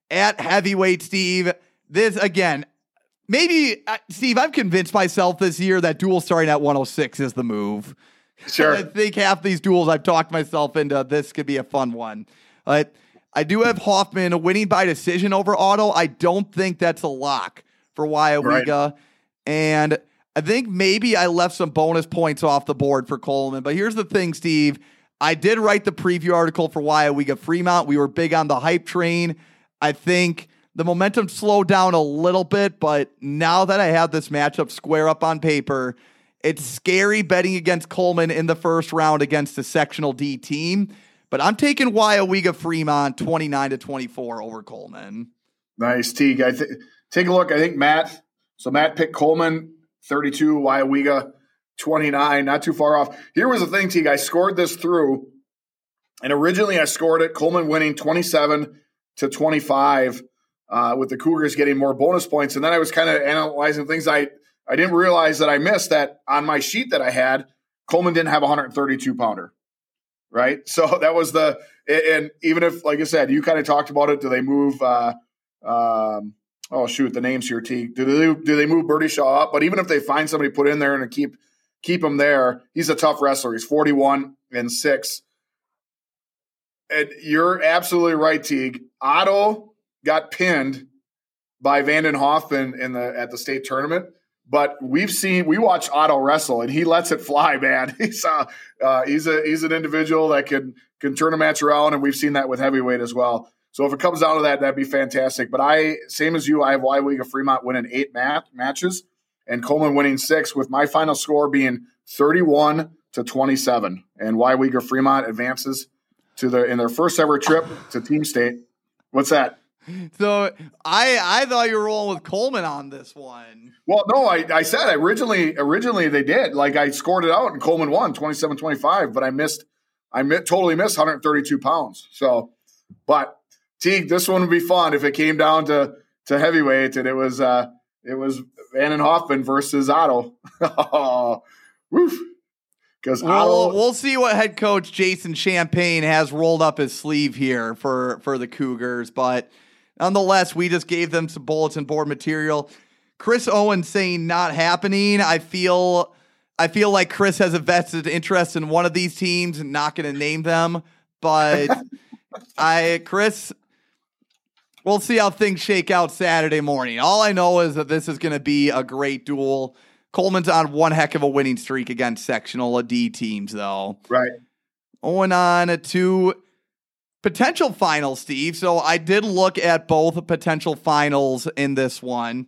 at heavyweight, Steve. This, again, maybe, uh, Steve, I've convinced myself this year that duel starting at one oh six is the move. Sure. I think half these duels I've talked myself into this could be a fun one. But I do have Hoffman winning by decision over Otto. I don't think that's a lock for Waiawega. Right. And I think maybe I left some bonus points off the board for Coleman. But here's the thing, Steve. I did write the preview article for Waiawega Fremont. We were big on the hype train. I think the momentum slowed down a little bit, but now that I have this matchup square up on paper, it's scary betting against Coleman in the first round against a sectional D team. But I'm taking Waiawega Fremont twenty-nine to twenty-four over Coleman. Nice, Teague. I th- take a look. I think Matt. So Matt picked Coleman thirty-two, Waiawega twenty-nine, not too far off. Here was the thing, Teague. I scored this through, and originally I scored it Coleman winning twenty-seven to twenty-five, uh, with the Cougars getting more bonus points. And then I was kind of analyzing things. I I didn't realize that I missed that on my sheet that I had. Coleman didn't have a one thirty-two pounder. Right. So that was the, and even if, like I said, you kind of talked about it. Do they move, uh, um, oh shoot, the names here, T. Do they, do they move Birdie Shaw up? But even if they find somebody put in there and keep, keep him there, he's a tough wrestler. He's forty-one and six. And you're absolutely right, Teague. Otto got pinned by Vanden Hoffman in the, at the state tournament. But we've seen, we watch Otto wrestle, and he lets it fly, man. He's uh, uh, he's a he's an individual that can can turn a match around, and we've seen that with heavyweight as well. So if it comes down to that, that'd be fantastic. But I, same as you, I have Waiawega Fremont winning eight mat- matches, and Coleman winning six, with my final score being thirty-one to twenty-seven, and Waiawega Fremont advances to the in their first ever trip to Team State. What's that? So I I thought you were rolling with Coleman on this one. Well, no, I, I said originally originally they did. Like I scored it out and Coleman won twenty-seven twenty-five, but I missed I mi- totally missed one thirty-two pounds. So, but Teague, this one would be fun if it came down to to heavyweight and it was uh it was Vanden Hoffman versus Otto. Woof. Because we'll, we'll see what head coach Jason Champagne has rolled up his sleeve here for for the Cougars, but nonetheless, we just gave them some bulletin board material. Chris Owen saying not happening. I feel I feel like Chris has a vested interest in one of these teams and not going to name them. But I, Chris, we'll see how things shake out Saturday morning. All I know is that this is going to be a great duel. Coleman's on one heck of a winning streak against sectional D teams, though. Right. Going on to potential finals, Steve. So I did look at both potential finals in this one.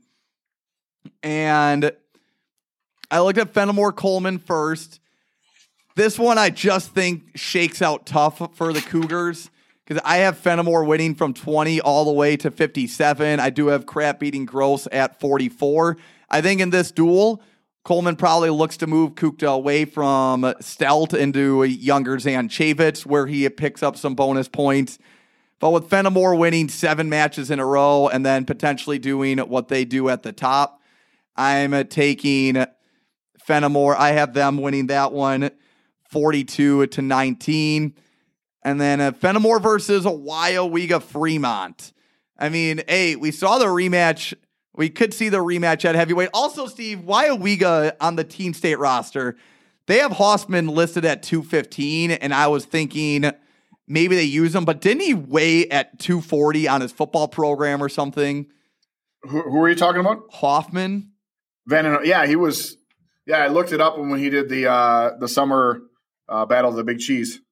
And I looked at Fenimore Coleman first. This one I just think shakes out tough for the Cougars because I have Fenimore winning from twenty all the way to fifty-seven. I do have Crap beating Gross at forty-four. I think in this duel, Coleman probably looks to move Kukta away from Stelt into a younger Zanchavitz, where he picks up some bonus points. But with Fenimore winning seven matches in a row and then potentially doing what they do at the top, I'm taking Fenimore. I have them winning that one forty-two to nineteen. And then uh, Fenimore versus Waiawega Fremont. I mean, hey, we saw the rematch. We could see the rematch at heavyweight. Also, Steve, Waiawega on the Team State roster, they have Hoffman listed at two fifteen, and I was thinking maybe they use him, but didn't he weigh at two forty on his football program or something? Who, who are you talking about? Hoffman. Van, yeah, he was. Yeah, I looked it up when he did the uh, the summer uh, battle of the Big Cheese.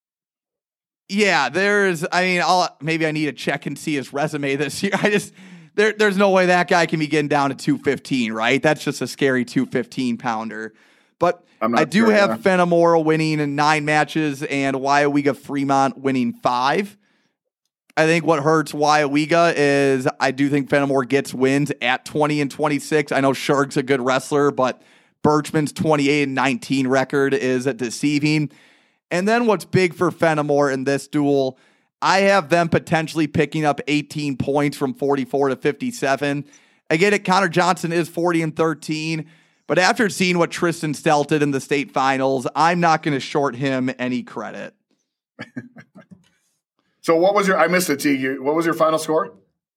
Yeah, there's. I mean, I'll maybe I need to check and see his resume this year. I just. There, there's no way that guy can be getting down to two fifteen, right? That's just a scary two fifteen pounder. But I do sure, have yeah. Fenimore winning in nine matches and Waiawega Fremont winning five. I think what hurts Waiawega is I do think Fenimore gets wins at twenty and twenty-six. I know Shark's a good wrestler, but Birchman's twenty-eight and nineteen record is deceiving. And then what's big for Fenimore in this duel, I have them potentially picking up eighteen points from forty-four to fifty-seven. I get it, Connor Johnson is forty and thirteen, but after seeing what Tristan Stelt did in the state finals, I'm not going to short him any credit. So what was your, I missed it, T. What was your final score?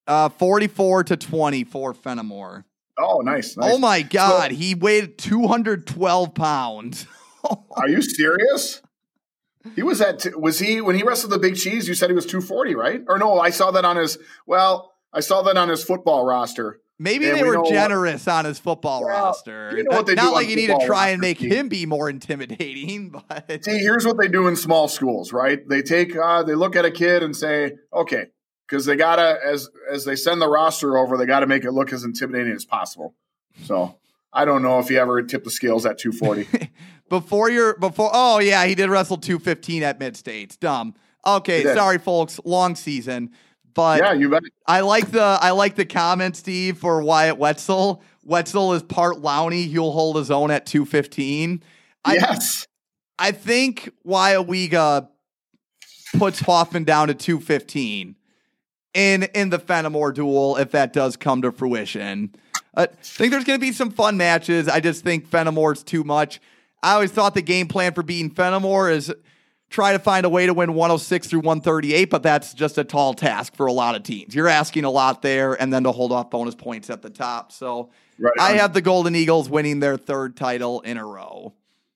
Uh, forty-four to twenty for Fenimore. Oh, nice. nice. Oh, my God. So, he weighed two hundred twelve pounds. Are you serious? He was at, t- was he, when he wrestled the Big Cheese, you said he was two forty, right? Or no, I saw that on his, well, I saw that on his football roster. Maybe and they we were know generous what, on his football well, roster. You know what they Not do like you need to try and make team. him be more intimidating. But see, here's what they do in small schools, right? They take, uh, they look at a kid and say, okay, because they gotta, as as they send the roster over, they gotta make it look as intimidating as possible. So I don't know if he ever tipped the scales at two forty. before you're before, oh yeah, he did wrestle two fifteen at Mid States. Dumb. Okay, sorry, folks. Long season. But yeah, you bet. I like the I like the comment, Steve, for Wyatt Wetzel. Wetzel is part Lowney. He'll hold his own at two fifteen. Yes. I, I think Wyatt Wiga puts Hoffman down to two fifteen in in the Fenimore duel if that does come to fruition. I think there's going to be some fun matches. I just think Fenimore's too much. I always thought the game plan for beating Fenimore is try to find a way to win one oh six through one thirty-eight, but that's just a tall task for a lot of teams. You're asking a lot there, and then to hold off bonus points at the top. So right I have the Golden Eagles winning their third title in a row.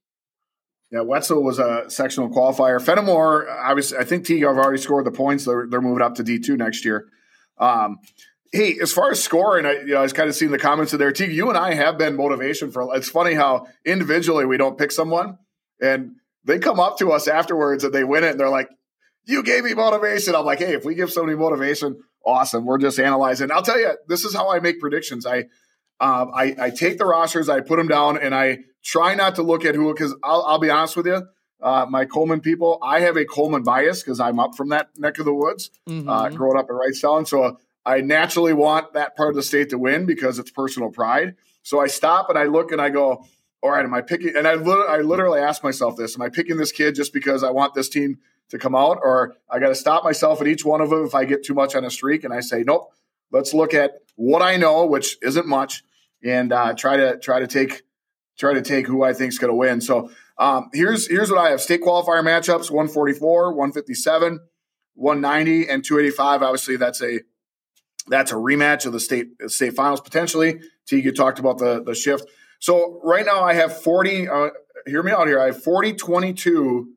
Yeah, Wetzel was a sectional qualifier. Fenimore, I was, I think Teague have already scored the points. They're, they're moving up to D two next year. Um, hey, as far as scoring, I, you know, I was kind of seeing the comments in there. Teague, you and I have been motivation for. It's funny how individually we don't pick someone, and they come up to us afterwards and they win it, and they're like, "You gave me motivation." I'm like, "Hey, if we give somebody motivation, awesome. We're just analyzing." I'll tell you, this is how I make predictions. I, um, I, I take the rosters, I put them down, and I try not to look at who, because I'll, I'll be honest with you, uh, my Coleman people, I have a Coleman bias because I'm up from that neck of the woods, mm-hmm. uh, growing up in Wrightstown. So I naturally want that part of the state to win because it's personal pride. So I stop and I look and I go, all right, am I picking? And I, li- I literally ask myself this, am I picking this kid just because I want this team to come out? Or I got to stop myself at each one of them if I get too much on a streak. And I say, nope, let's look at what I know, which isn't much, and uh, try to try to take try to take who I think is going to win. So um, here's here's what I have. State qualifier matchups, one forty-four, one fifty-seven, one ninety, and two eighty-five. Obviously, that's a that's a rematch of the state state finals potentially. Teague, you talked about the, the shift. So right now I have forty. Uh, hear me out here. I have forty twenty-two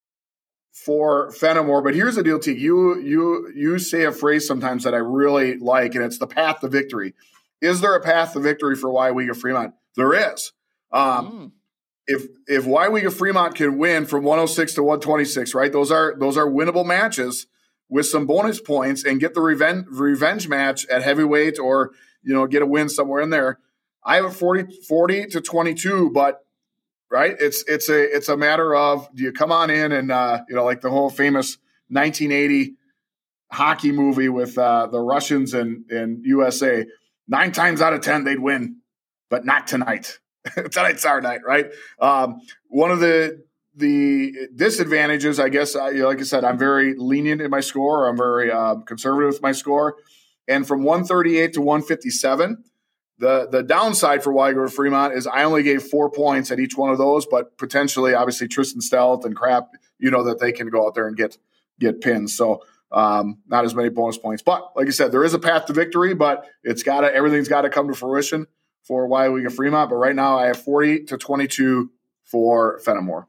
for Fenimore. But here's the deal, Teague. You, you, you say a phrase sometimes that I really like, and it's the path to victory. Is there a path to victory for Weyauwega Fremont? There is. Um, mm. If if Weyauwega Fremont can win from one oh six to one twenty-six, right? Those are those are winnable matches with some bonus points, and get the revenge revenge match at heavyweight, or you know get a win somewhere in there. I have a forty, forty to twenty-two, but right, it's it's a it's a matter of, do you come on in and uh, you know like the whole famous nineteen eighty hockey movie with uh, the Russians and and U S A. Nine times out of ten, they'd win, but not tonight. Tonight's our night, right? Um, one of the the disadvantages, I guess, I, you know, like I said, I'm very lenient in my score. I'm very uh, conservative with my score. And from one thirty-eight to one fifty-seven, the the downside for Weyauwega Fremont is I only gave four points at each one of those, but potentially, obviously, Tristan Stelt and crap, you know, that they can go out there and get get pins. So um, not as many bonus points. But like I said, there is a path to victory, but it's got to everything's got to come to fruition for Weyauwega Fremont. But right now I have forty to twenty-two for Fenimore.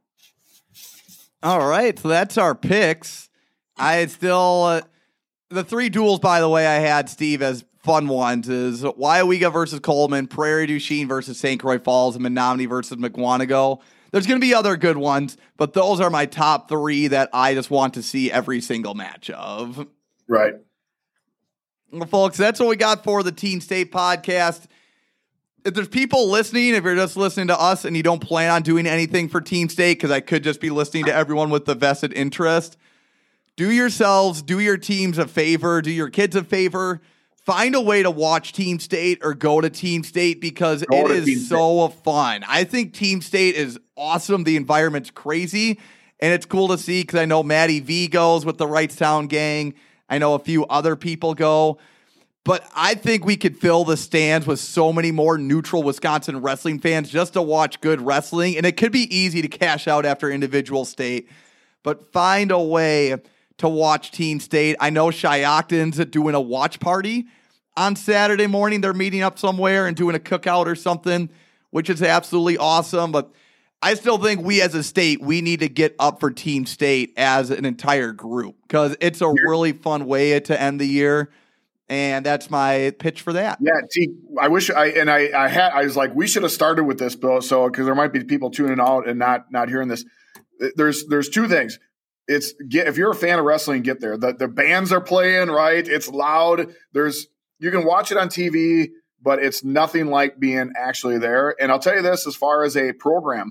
All right. So that's our picks. I still, uh, the three duels, by the way, I had, Steve, as fun ones is Weyauwega versus Coleman, Prairie du Chien versus Saint Croix Falls, and Menominee versus McWanago. There's going to be other good ones, but those are my top three that I just want to see every single match of. Right. Well, folks, that's what we got for the Teen State podcast. If there's people listening, if you're just listening to us and you don't plan on doing anything for Teen State, because I could just be listening to everyone with the vested interest, do yourselves, do your teams a favor, do your kids a favor. Find a way to watch Team State or go to Team State, because go it is so fun. I think Team State is awesome. The environment's crazy, and it's cool to see because I know Maddie V goes with the Wrightstown gang. I know a few other people go. But I think we could fill the stands with so many more neutral Wisconsin wrestling fans just to watch good wrestling. And it could be easy to cash out after individual state. But find a way to watch Teen State. I know Shiocton's doing a watch party on Saturday morning they're meeting up somewhere and doing a cookout or something, which is absolutely awesome. But I still think we as a state, we need to get up for Team State as an entire group because it's a really fun way to end the year. And that's my pitch for that. Yeah, T, I wish I and I I had I was like, we should have started with this, Bill. So because there might be people tuning out and not not hearing this. There's there's two things. It's get if you're a fan of wrestling, get there. The the bands are playing, right? It's loud. There's you can watch it on T V, but it's nothing like being actually there. And I'll tell you this, as far as a program,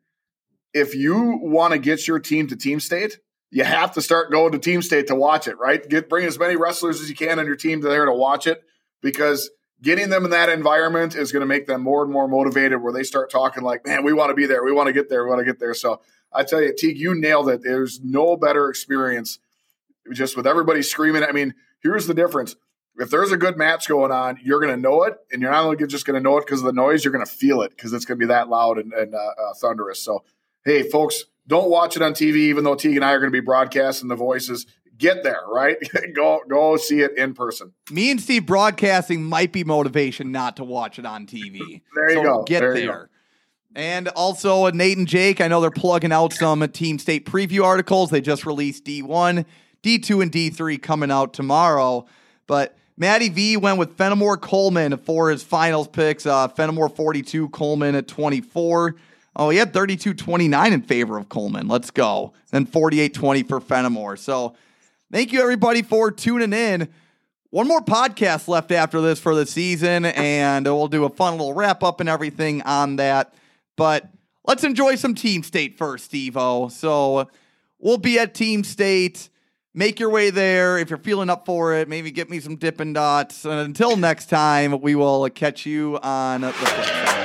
if you want to get your team to Team State, you have to start going to Team State to watch it, right? Get bring as many wrestlers as you can on your team to there to watch it, because getting them in that environment is going to make them more and more motivated, where they start talking like, man, we want to be there. We want to get there. We want to get there. So I tell you, Teague, you nailed it. There's no better experience just with everybody screaming. I mean, here's the difference. If there's a good match going on, you're going to know it. And you're not only just going to know it because of the noise, you're going to feel it because it's going to be that loud and, and uh, uh, thunderous. So, hey, folks, don't watch it on T V, even though Teague and I are going to be broadcasting the voices. Get there, right? go go see it in person. Me and Steve broadcasting might be motivation not to watch it on T V. There you so go. Get there. there. And also, uh, Nate and Jake, I know they're plugging out some uh, Team State preview articles. They just released D one, D two, and D three coming out tomorrow. But Matty V went with Fenimore Coleman for his finals picks. Uh, Fenimore forty-two, Coleman at twenty-four. Oh, he had thirty-two twenty-nine in favor of Coleman. Let's go. Then forty-eight twenty for Fenimore. So thank you, everybody, for tuning in. One more podcast left after this for the season, and we'll do a fun little wrap-up and everything on that. But let's enjoy some Team State first, Steve-O. So we'll be at Team State. Make your way there. If you're feeling up for it, maybe get me some Dippin' Dots. And until next time, we will catch you on the flip side.